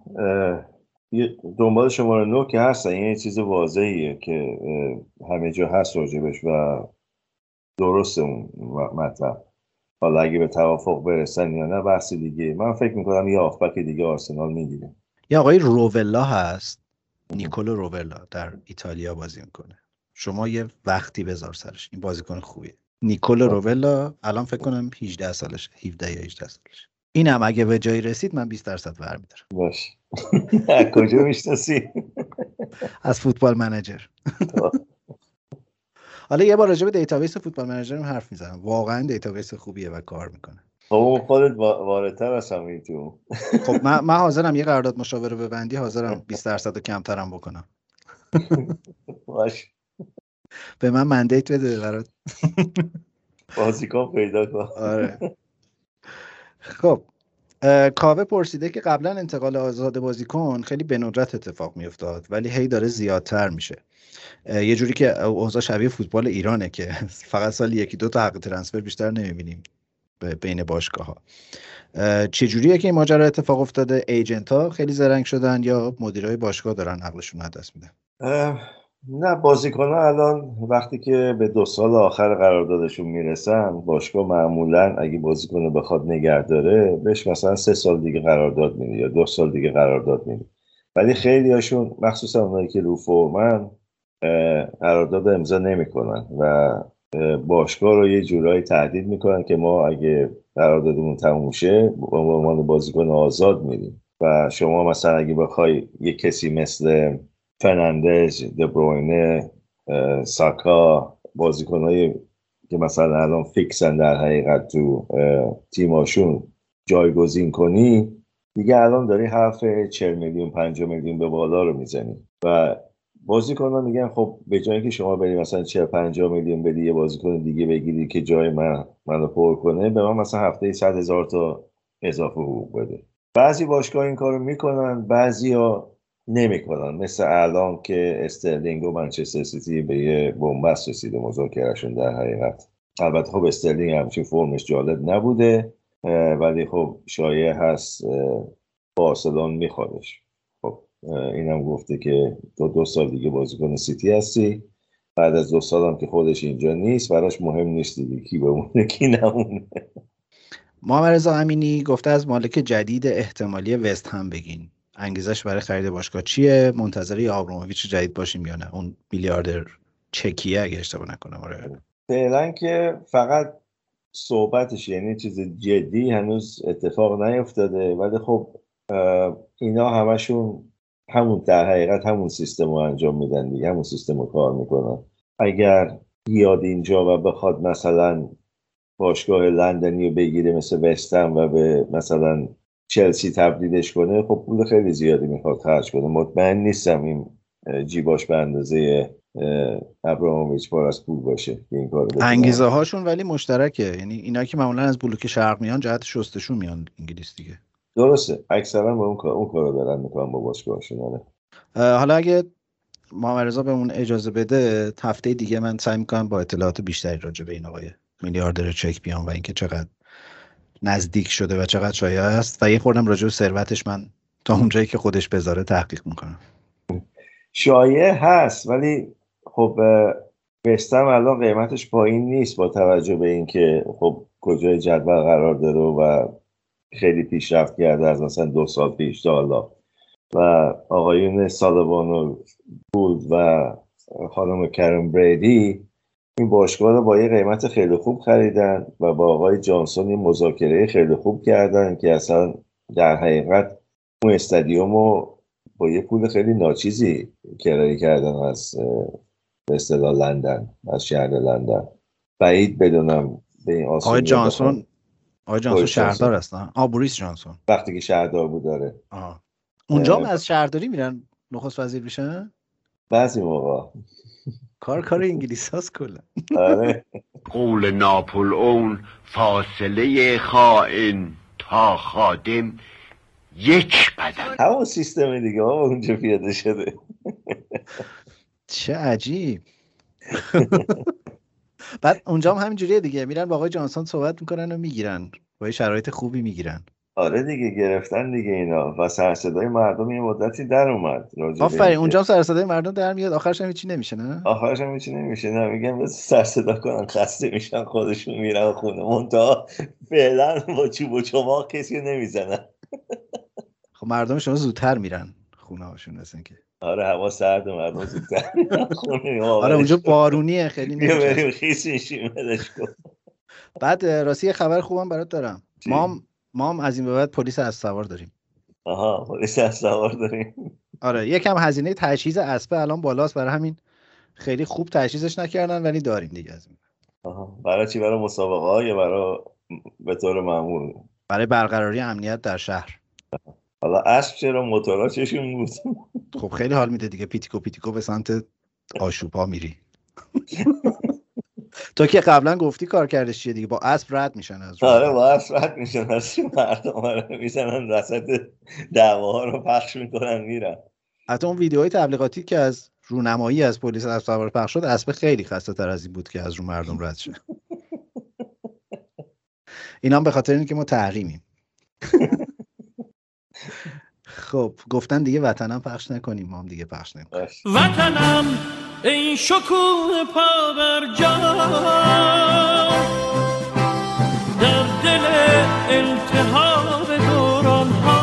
دنبال شماره نه که هست، این یه چیز واضحیه که همه جا هست راجبش و درسته اون مطلب. حالا اگه به توافق برسن یا نه بحث دیگه. من فکر میکنم یه آفبک دیگه آرسنال میگیره. یه آقای روولا هست، نیکولو روولا، در ایتالیا بازی میکنه. شما یه وقتی بذار سرش، این بازیکن خوبیه. نیکولو روولا الان فکر کنم هجده سالشه، هفده یا هجده سالشه. اینم اگه به جایی رسید من بیست درصد ور میدارم. باش. از کجا میشناسی؟ از فوتبال منیجر. حالا یه بار راجع به دیتابیس فوتبال منیجر هم حرف میزنم. واقعا دیتابیس خوبیه و کار میکنه. خب خودت واردتر هستم این تو. خب من من حاضرم یه قرارداد مشاوره ببندی، حاضرم بیست درصد رو کمترم بکنم. باش. به من مندیت بده برات. بازیکن پیدا کن. آره. خب کاوه پرسیده که قبلا انتقال آزاد بازیکن خیلی به ندرت اتفاق میافتاد ولی هی داره زیادتر میشه. یه جوری که اوضاع شبیه فوتبال ایرانه که فقط سال یکی دو تا حق ترنسفر بیشتر نمیبینیم بین باشگاه ها. چه جوریه که این ماجرا اتفاق افتاده؟ ایجنت ها خیلی زرنگ شدن یا مدیرای باشگاه دارن عقلشون رو دست میدن؟ نه، بازیکن ها الان وقتی که به دو سال آخر قراردادشون میرسن، باشگاه معمولا اگه بازیکن رو بخواد نگه داره بهش مثلا سه سال دیگه قرارداد میده یا دو سال دیگه قرارداد میده. ولی خیلی هاشون مخصوصا اونایی که رو فرمن قرارداد امضا نمیکنن و باشگاه رو یه جورایی تهدید میکنن که ما اگه قراردادمون تموم شه به عنوان بازیکن آزاد میدیم و شما مثلا اگه بخوای یه کسی مثل فرناندز، دبروینه، ساکا، بازیکنایی که مثلا الان فیکسن در حقیقت تو تیماشون جایگزین کنی، دیگه الان داری حرف چهل میلیون پنجاه میلیون به بالا رو میزنی و بازیکن‌ها میگن خب به جایی که شما بری مثلا چهل پنجاه میلیون بدی یه بازیکن دیگه بگیری که جای من منو پر کنه، به من مثلا هفته صد هزار تا اضافه حقوق بده. بعضی باشگاه این کارو میکنن، بعضیا نمیکنن. مثل الان که استرلینگ و منچستر سیتی به یه بنبست رسیده مذاکرهشون در حقیقت. البته خب استرلینگ همچین فرمش جالب نبوده ولی خب شایعه هست بارسلون میخوادش. خب اینم گفته که تو دو سال دیگه بازیکن سیتی هستی، بعد از دو سال هم که خودش اینجا نیست براش مهم نیست دیگه کی بمونه کی نمونه. محمد رضا امینی گفته از مالک جدید احتمالی وست هم بگین، انگیزش برای خرید باشگاه چیه؟ منتظر یا آبراموویچ جدید باشیم یا نه؟ اون میلیاردر چکیه اگه اشتباه نکنم. آره فعلا که فقط صحبتش، یعنی چیز جدی هنوز اتفاق نیفتاده ولی خب اینا همشون همون در حقیقت همون سیستم رو انجام میدن دیگه، همون سیستم رو کار میکنن. اگر بیاد اینجا و بخواد مثلا باشگاه لندنی رو بگیره مثل وستهم و به مثلا چلسی تبدیلش کنه، خب پول خیلی زیادی میخواد خرج کنه. مطمئن نیستم این جیباش به اندازه ابراهاموویچ بار از پول باشه که این کارو بکنه. انگیزه هاشون ولی مشترکه، یعنی اینا که معمولا از بلوک شرق میان جهت شستشون میان انگلیس دیگه. درسته، اکثرا با اون کار اون کارو دارن میکنن با باشگاهشون. حالا اگه محمد رضا بهمون اجازه بده هفته دیگه من سعی میکنم با اطلاعات بیشتری راجع به این آقای میلیاردر چک بیام و اینکه چقدر نزدیک شده و چقدر شایع است و یه خوردم راجع به ثروتش من تا اونجایی که خودش بذاره تحقیق میکنم. شایع هست ولی خب وستهم الان قیمتش پایین نیست با توجه به اینکه خب کجای جدول قرار داره و خیلی پیشرفت کرده از مثلا دو سال پیش تا حالا و آقایون سالوان و بود و خانم کرن بریدی این باشگاه رو با یه قیمت خیلی خوب خریدن و با آقای جانسون یه مذاکره خیلی خوب کردن که اصلا در حقیقت اون استادیوم رو با یه پول خیلی ناچیزی کرایه کردن از به اصطلاح لندن، از شهر لندن. بعید بدونم به این آسونی. آقای جانسون آقای جانسون شهردار هستن؟ آ بوریس جانسون وقتی که شهردار بود داره. آه. اونجا هم از شهرداری میرن نخست وزیر میشن؟ بعضی موقع کار کار انگلیس هاست کلا. آره. قول ناپلئون فاصله خائن تا خادم یک بدن. همون سیستم دیگه ها اونجا پیاده شده. چه عجیب. بعد اونجا هم همینجوریه دیگه، میرن با آقای جانسون صحبت میکنن و میگیرن، با شرایط خوبی میگیرن. آره دیگه گرفتن دیگه اینا و سر صدای مردم یه مدتی در اومد. آفرین، اونجا سر صدای مردم در میاد، آخرش هم هیچی نمیشه. نه آخرش هم هیچی نمیشه. نه میگم بس سر صدا کنن، خسته میشن، خودشون میرن خونه. منتها فعلا با چوب و چماق کسی نمیزنن. خب مردم شما زودتر میرن خونه هاشون هستن که. آره هوا سرد، مردم زودتر خونه. آره اونجا بارونیه خیلی نمیشه. بریم خیس میشیم ولش کن. بعد راستی خبر خوبم برات دارم. ما هم ما هم از این به بعد پلیس اسب‌سوار داریم. آها پلیس اسب‌سوار داریم. آره یکم هزینه تجهیز اسب الان بالاست، برای همین خیلی خوب تجهیزش نکردن ولی داریم دیگه. از این آها برای چی؟ برای مسابقه ها یا برای به طور معمول؟ برای برقراری امنیت در شهر. حالا اسب چرا، موتورها چشون بود؟ خب خیلی حال میده دیگه، پیتیکو پیتیکو به سمت آشوب‌ها میری. تو که قبلا گفتی کار کردش چیه دیگه، با اسب رد میشن از آره با اسب رد میشن از مردم، آره میزنن وسط دعواها رو پخش میکنن میرن. حتی اون ویدیوهای تبلیغاتی که از رونمایی از پلیس اسب‌سوار پخش شد، اسب خیلی خسته تر از این بود که از رو مردم رد شه. اینا هم به خاطر اینه که ما تحریمیم. خب گفتن دیگه وطنم پخش نکنیم، ما هم دیگه پخش نکنیم. وطنم ای شکوه پا بر جا، در دل التهاب دوران ها.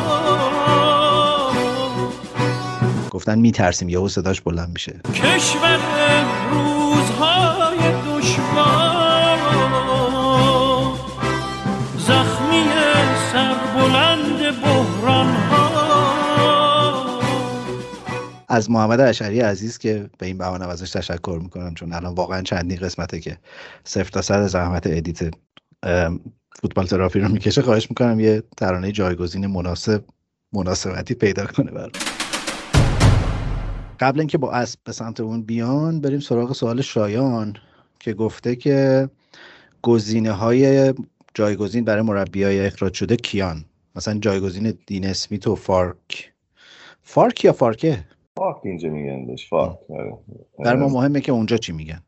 گفتن میترسیم یهو صداش بلند میشه. کشور روزهای دشوار، زخمی سربلند بحران ها. از محمد اشعری عزیز که به این بهانه ازش تشکر میکنم، چون الان واقعا چندین قسمته که صفر تا صد زحمت ادیت فوتبال تراپی رو میکشه، خواهش میکنم یه ترانه جایگزین مناسب مناسبتی پیدا کنه برام. قبل اینکه با اسب به سمت اون بیان، بریم سراغ سوال شایان که گفته که گزینه‌های جایگزین برای مربیای اخراج شده کیان؟ مثلا جایگزین دین اسمیت و فارک. فارک یا فارکه؟ فارک اینجا میگن بهش، فارک. برای ما مهمه که اونجا چی میگن.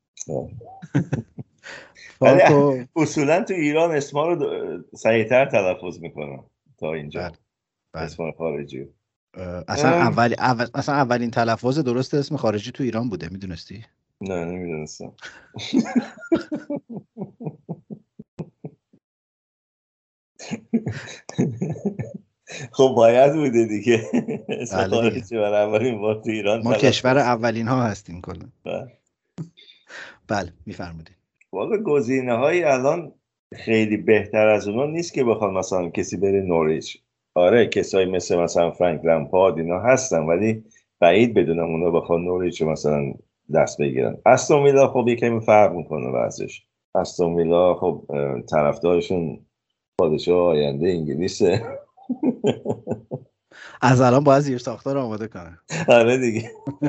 فارکو اصولا تو ایران اسما رو صحیح‌تر تلفظ میکنن تا اینجا. اسم خارجی. اصلا اول اول اصلا اولین تلفظ درست اسم خارجی تو ایران بوده، میدونستی؟ نه نمیدونستم. خب باید بوده دیگه. اسم خارجی برای اولین بار تو ایران. ما کشور اولین ها هستیم کلا. بله میفرمودید. واقعا گزینه‌های الان خیلی بهتر از اونها نیست که بخواد مثلا کسی بره نوریچ. آره کسایی مثل مثلا فرانک لمپارد اینا هستن، ولی بعید بدونم اونا بخواد نوریچ مثلا دست بگیرن. استون ویلا خب یکمی فرق میکنه وضعش. استون ویلا خب طرفدارشون پادشاه آینده انگلیسه. از الان باید زیر ساختار آماده کنه. آره دیگه.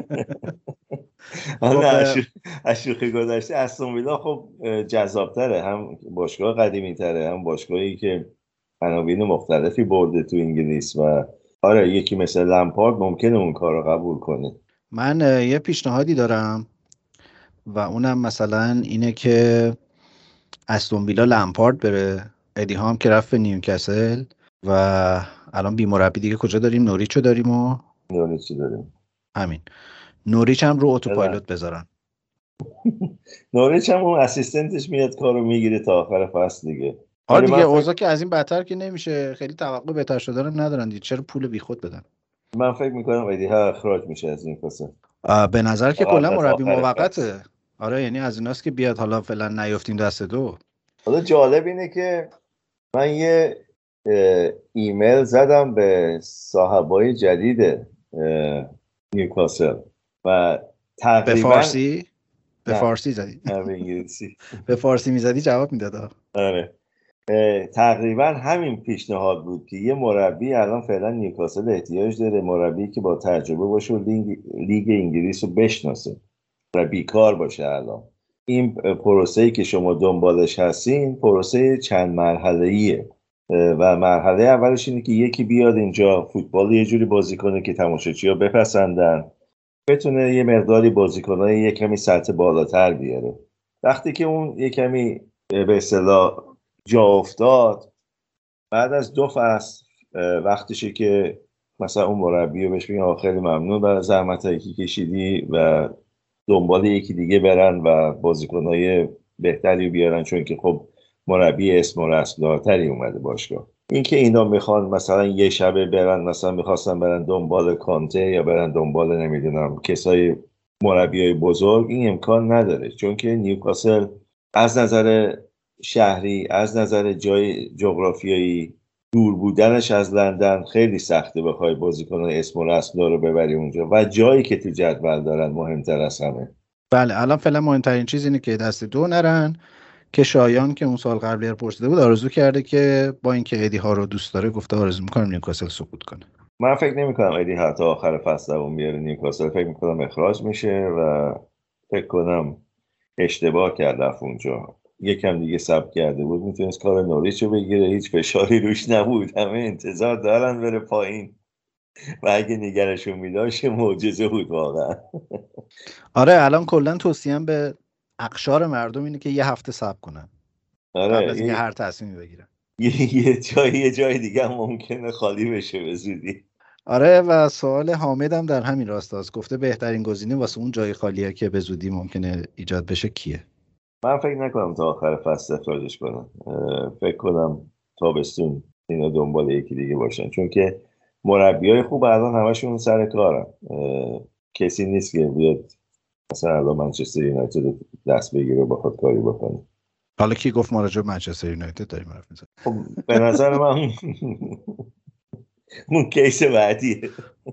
حالا از شوخی گذشته استون ویلا خب جذابتره، هم باشگاه قدیمی تره، هم باشگاهی که عناوین مختلفی برده تو انگلیس و آره یکی مثل لمپارد ممکنه اون کار رو قبول کنه. من یه پیشنهادی دارم و اونم مثلا اینه که استون ویلا لمپارد بره، ادی هام که رفت نیوکاسل و الان بی مربی دیگه کجا داریم؟ نوریچو داریم و نوریچو داریم. همین نوریچ هم رو اتوپایلوت بذارن. نوریچ هم اون اسیستنتش میاد کارو میگیره تا آخر فصل دیگه. آره دیگه اوضاع که از این بدتر که نمیشه، خیلی توقع بهتر شدن ندارن دیگه، چرا پول بیخود بدن؟ من فکر میکنم ادی ها اخراج میشه از این فصل. به نظر که کلا مربی موقته. آره یعنی از ایناست که بیاد حالا فعلا نیافتیم دست دو. حالا جالب اینه که من یه ایمیل زدم به صاحبای جدید نیوکاسل و تقریبا به فارسی به نه. فارسی زدی؟ نه به انگلیسی. به فارسی میزدی جواب میداد. آره تقریبا همین پیشنهاد بود که یه مربی الان فعلا نیوکاسل احتیاج داره، مربی که با تجربه باشه و لیگ, لیگ انگلیس رو بشناسه و بیکار باشه. الان این پروسه‌ای که شما دنبالش هستین پروسه چند مرحله‌ایه و مرحله اولش اینه که یکی بیاد اینجا فوتبال یه جوری بازی کنه که تماشاگرها بپسندن، بتونه یه مقداری بازیکنای یه کمی سطح بالاتر بیاره. وقتی که اون یه کمی به اصطلاح جا افتاد، بعد از دو فصل وقتشه که مثلا اون مربی رو بهش بگن خیلی ممنون برای زحمتایی که کشیدی و دنبال یکی دیگه برن و بازیکنای بهتری بیارن، چون که خب مربی اسم و رسم‌دارتری اومده باشگاه. این که اینا میخوان مثلا یه شبه برن، مثلا میخواستن برن دنبال کانته یا برن دنبال نمیدونم کسای مربیای بزرگ، این امکان نداره، چون که نیوکاسل از نظر شهری، از نظر جای جغرافیایی دور بودنش از لندن خیلی سخته بخوای بازیکن اسم و رسم داره ببری اونجا و جایی که تو جدول دارن مهمتر از همه. بله الان فعلا مهمترین چیز اینه که دست دو نرن، که شایان که اون سال قبلی پرسیده بود آرزو کرده که با اینکه ادی ها رو دوست داره گفته آرزو میکنم نیوکاسل سقوط کنه. من فکر نمیکنم ادی حتی آخر فصل دوم بیاره نیوکاسل، فکر میکنم اخراج میشه و فکر کنم اشتباه کرد رفت اونجا، یکم دیگه صبر کرده بود میتونست کار نوریچ رو بگیره، هیچ فشاری روش نبود، همه انتظار دارن بره پایین و اگه نگرشون میداشت معجزه بود واقعا. آره الان کلا توصیه‌ام به اقشار مردم اینه که یه هفته صبر کنن آره قبل از اینکه هر تصمیمی بگیرن. یه یه جای یه جای دیگه هم ممکنه خالی بشه به زودی. آره و سوال حامد هم در همین راستاست، گفته بهترین گزینه واسه اون جای خالیه که به زودی ممکنه ایجاد بشه کیه؟ من فکر نکنم تا آخر فصل اخراجش کنم، فکر کنم تابستون اینا دنبال یکی دیگه باشن، چون که مربیای خوب الان همشون سر کارن، کسی نیست که بیاد مثلا الان منچستر یونایتد دست بگیره و بخواد کاری بکنه. حالا کی گفت ما راجع به منچستر یونایتد داریم حرف میزنیم؟ خب به نظر من اون کیس بعدیه.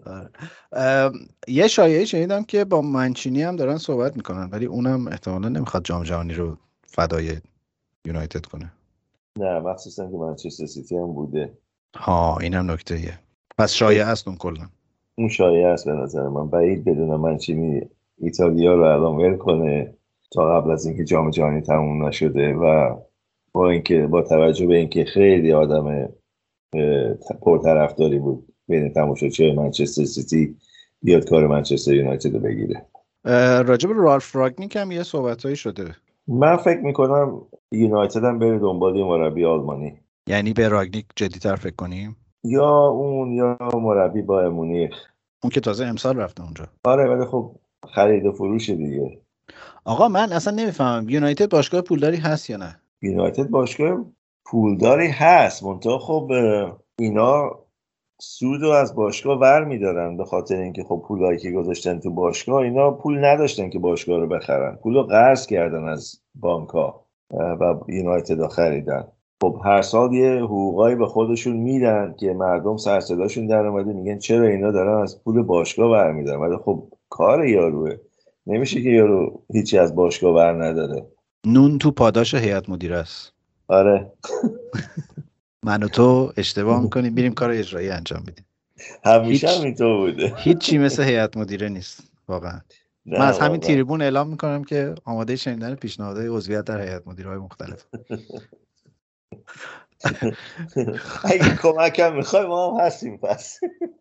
یه شایعه شنیدم که با منچینی هم دارن صحبت میکنن، ولی اونم احتمالاً نمیخواد جام جهانی رو فدای یونایتد کنه. نه مخصوصا که منچستر سیتی هم بوده. ها اینم نکته ایه. پس شایعه است اون کلا. اون شایعه است به نظر من. بعید بدونم منچینی ایتالیا رو الان ول کنه تا قبل از اینکه جام جهانی تموم نشده و با اینکه با توجه به اینکه خیلی آدم پرطرفداری بود بین تماشاچی‌های منچستر سیتی بیاد کار منچستر یونایتد رو بگیره. راجب رالف راگنیک هم یه صحبتایی شده. من فکر میکنم یونایتد هم بره دنبال یه مربی آلمانی. یعنی به راگنیک جدی‌تر فکر کنیم؟ یا اون یا مربی بایر مونیخ. اون که تازه امسال رفته اونجا. آره ولی خب خرید و فروش دیگه. آقا من اصلا نمیفهمم یونایتد باشگاه پولداری هست یا نه؟ یونایتد باشگاه پولداری هست، منتها خب اینا سودو از باشگاه ور میدارن به خاطر اینکه خب پولایی که گذاشتن تو باشگاه اینا پول نداشتن که باشگاه رو بخرن، پولو قرض کردن از بانک‌ها و یونایتد رو خریدن. خب هر سال یه حقوقایی به خودشون میدن که مردم سر صداشون در اومده میگن چرا اینا دارن از پول باشگاه ور میدارن، ولی خب کار یاروه، نمیشه که یارو هیچی از باشگاه ور نداره. نون تو پاداش هیئت مدیره است. آره من و تو اشتباه میکنیم میریم کار اجرایی انجام میدیم. همیشه هم اینطور بوده. هیچی مثل هیئت مدیره نیست واقعا. من از همین تریبون اعلام میکنم که آماده شنیدن پیشنهادهای عضویت در هیئت مدیره‌های مختلف. اگه کمکم میخوای ما هم هستیم. پس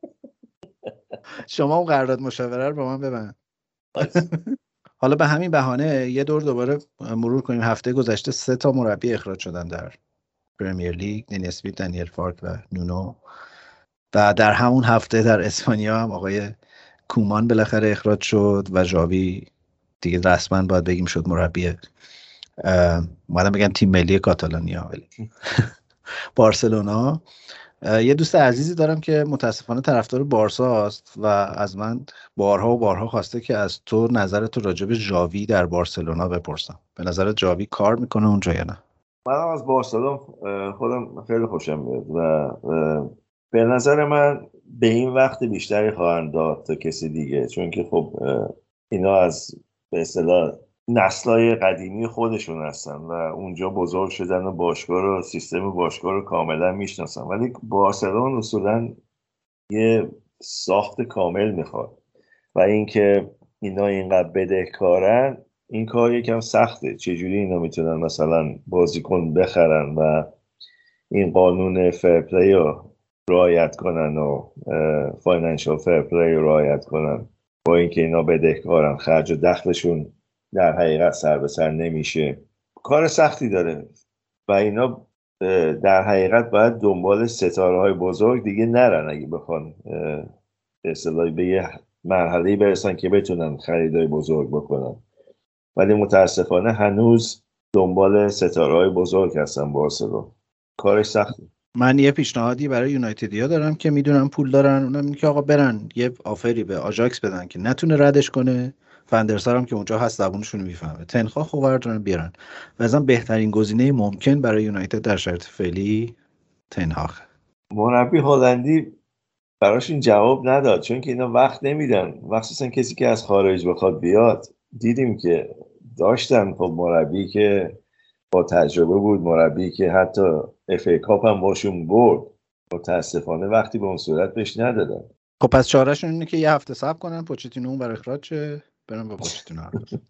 شما اون قرارداد مشاوره رو با من ببند. حالا به همین بهانه یه دور دوباره مرور کنیم. هفته گذشته سه تا مربی اخراج شدن در پرمیر لیگ، دنی اسمیت، دنیل فارک و نونو، و در همون هفته در اسپانیا هم آقای کومان بالاخره اخراج شد و ژاوی دیگه رسما باید بگیم شد مربی مادام بگم تیم ملی کاتالونیا ولی بارسلونا. یه دوست عزیزی دارم که متاسفانه طرفدار بارسا است و از من بارها و بارها خواسته که از تو نظرت راجع به ژاوی در بارسلونا بپرسم. به نظرت ژاوی کار میکنه اونجا یا نه؟ من از بارسلونا خودم خیلی خوشم میاد و به نظر من به این وقت بیشتری خواهند داد تا کسی دیگه، چون که خب اینا از به اصطلاح نسل‌های قدیمی خودشون هستن و اونجا بزرگ شدن و باشگاه رو سیستم باشگاه رو کاملا میشناسن، ولی بارسلونا اصولا یه ساخت کامل میخواد و اینکه اینا اینقدر بدهکارن این کار یکم سخته. چجوری اینا میتونن مثلا بازیکن بخرن و این قانون فرپلی رو رعایت کنن و فاینانشال فرپلی رو رعایت کنن با اینکه اینا بدهکارن، خرج و دخلشون در حقیقت سر به سر نمیشه، کار سختی داره و اینا در حقیقت باید دنبال ستاره های بزرگ دیگه نرن اگه بخوان به اصطلاح به یه مرحله‌ای برسن که بتونن خریدای بزرگ بکنن، ولی متاسفانه هنوز دنبال ستاره های بزرگ هستن بارسلونا، کارش سخته. من یه پیشنهادی برای یونایتدیا دارم که میدونم پول دارن، اونم اینه که آقا برن یه آفری به آژاکس بدن که نتونه ردش کنه، فندرسار هم که اونجا هست زبونشون رو میفهمه، تنخواه خوب بردارن بیارن و ازم بهترین گزینه ممکن برای یونایتد در شرط فعلی تنهاخ. مربی هلندی براشون جواب نداد، چون که اینا وقت نمیدن، مخصوصا کسی که از خارج بخواد بیاد. دیدیم که داشتن خب مربی که با تجربه بود، مربی که حتی اف ای کاپ هم باشون برد، متاسفانه وقتی به اون صورت بهش ندادن. خب پس چارهشون اینه که یه هفته صبر کنن پوچتینو اون بر اخراج شه، برن با پوچتینو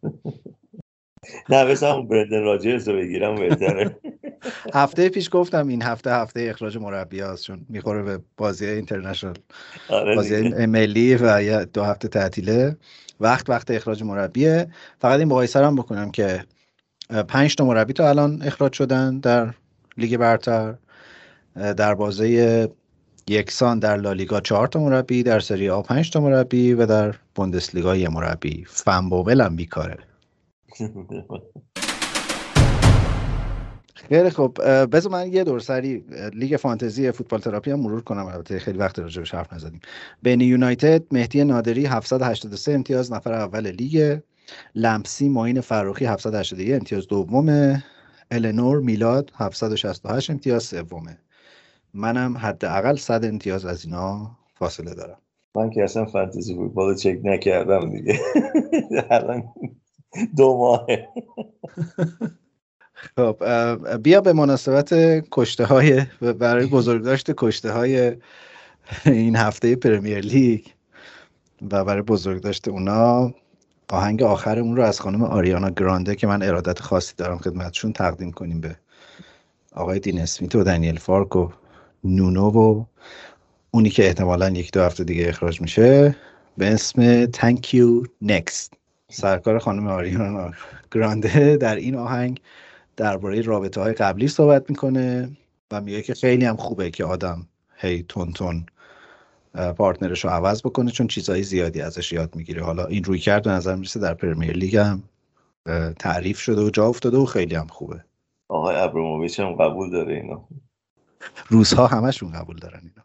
نه بس همون برندن راجرز رو بگیرم بهتره. هفته پیش گفتم این هفته هفته اخراج مربی هست، چون میخوره به بازی اینترنشنال، آره بازی ملی و یا دو هفته تعطیله، وقت وقت اخراج مربیه. فقط این مقایسه هم بکنم که پنج تا مربی تا الان اخراج شدن در لیگ برتر، در بازی یکسان در لالیگا چهار تا مربی، در سری آ پنج تا مربی و در بوندسلیگا یه مربی. فن بوبل هم بیکاره. خیلی خب، بذار من یه دور سری لیگ فانتزی فوتبال تراپی هم مرور کنم، البته خیلی وقت راجعش حرف نزدیم. بین یونایتد مهدی نادری هفتصد و هشتاد و سه امتیاز نفر اول لیگ، لمسی معین فروخی هفتصد و هشتاد و یک امتیاز دومه، النور میلاد هفتصد و شصت و هشت امتیاز سومه. منم حداقل صد امتیاز از اینا فاصله دارم. من که اصلا فانتزی فوتبال چک نکردم دیگه. الان دو ماهه. خب بیا به مناسبت کشته های برای بزرگداشت کشته های این هفته پرمیر لیگ و برای بزرگداشت اونا آهنگ آخرمون رو از خانم آریانا گرانده که من ارادت خاصی دارم خدمتشون تقدیم کنیم به آقای دین اسمیت و دنیل فارک و نونو و اونی که احتمالاً یک دو هفته دیگه اخراج میشه، به اسم Thank You Next. سرکار خانم آریانا گرانده در این آهنگ درباره رابطه های قبلی صحبت میکنه و میگه که خیلی هم خوبه که آدم هی تون تون پارتنرش رو عوض بکنه، چون چیزهای زیادی ازش یاد میگیره. حالا این روی کرد به نظر میرسه در پرمیر لیگ هم تعریف شده و جا افتاده و خیلی هم خوبه. آقای ابراموویچ هم قبول داره اینا. روزها همشون قبول دارن اینا.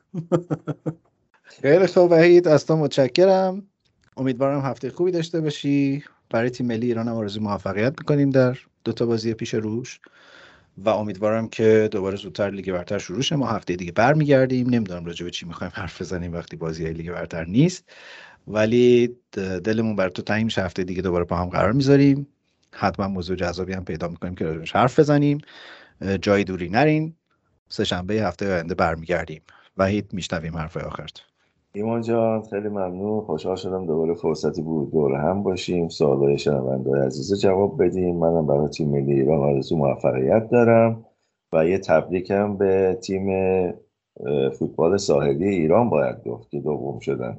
خیلی خوب وحید، از تو متشکرم. امیدوارم هفته خوبی داشته باشی. برای تیم ملی ایران هم آرزوی موفقیت میکنیم در دو تا بازی پیش روش و امیدوارم که دوباره زودتر لیگ برتر شروع شه. ما هفته دیگه برمیگردیم. نمیدونم راجع به چی میخوایم حرف بزنیم وقتی بازی لیگ برتر نیست، ولی دلمون بر تو تنگ میشه. هفته دیگه دوباره با هم قرار میذاریم، حتما موضوع جذابی هم پیدا میکنیم که راجعش حرف بزنیم. جای دوری نرین. سه شنبه هفته آینده برمیگردیم. وحید میشنویم حرفای آخرت. ایمان جان خیلی ممنون، خوشحال شدم دوباره فرصتی بود دور هم باشیم، سوالای شنونده‌های عزیز جواب بدیم. منم برای تیم ملی ایران آرزو موفقیت دارم و یه تبریکم به تیم فوتبال ساحلی ایران باید گفت که دوم شدن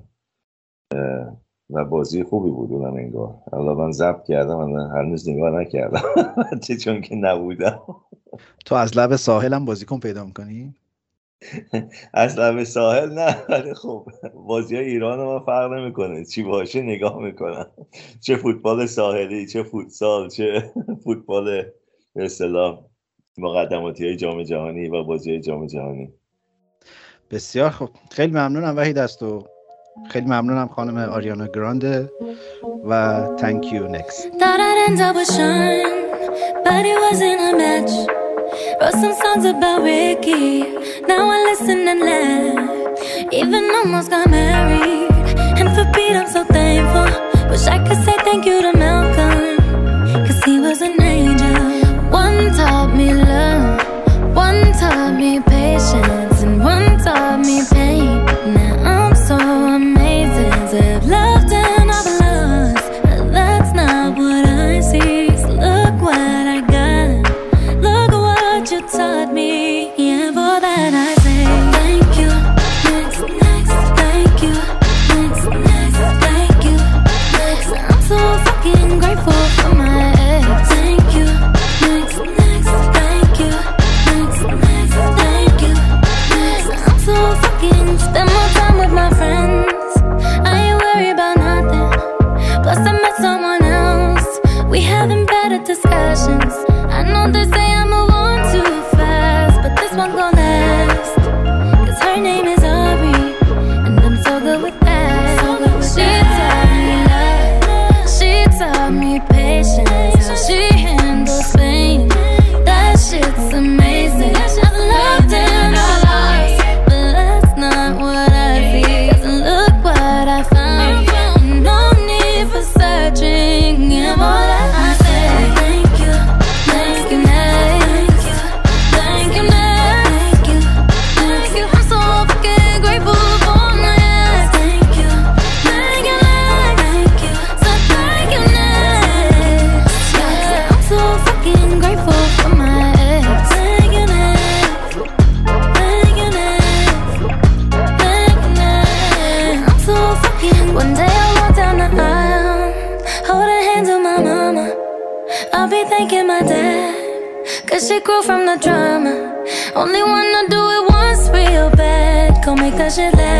و بازی خوبی بود اونم انگار. الان من ضبط کردم، من هنوز نگاه نکردم چون که نبودم. تو از لب ساحل هم بازیکن پیدا می‌کنی؟ از لب ساحل نه، ولی خب بازی های ایران رو من فرق نمیکنه چی باشه نگاه میکنم، چه فوتبال ساحلی، چه فوتسال، چه فوتبال به اصطلاح مقدماتی های جام جهانی و بازی های جام جهانی. بسیار خب، خیلی ممنونم وحید از تو. خیلی ممنونم خانم آریانا گرانده و thank you next. Thought I'd end up with Sean, but it wasn't a match. Wrote some songs about Ricky, now I listen and laugh. Even almost got married, and for Pete I'm so thankful. Wish I could say thank you to Malcolm, cause he was an angel. One taught me love, one taught me patience, and one taught me pain. Now I'm so amazing to have loved and I've lost, but that's not what I see. So look what I got, look what you taught me, yeah, for that I say thank you, next, next, thank you, next, next, thank you, next. I'm so fucking grateful. be thanking my dad, cause she grew from the drama. Only wanna do it once real bad, go make that shit last.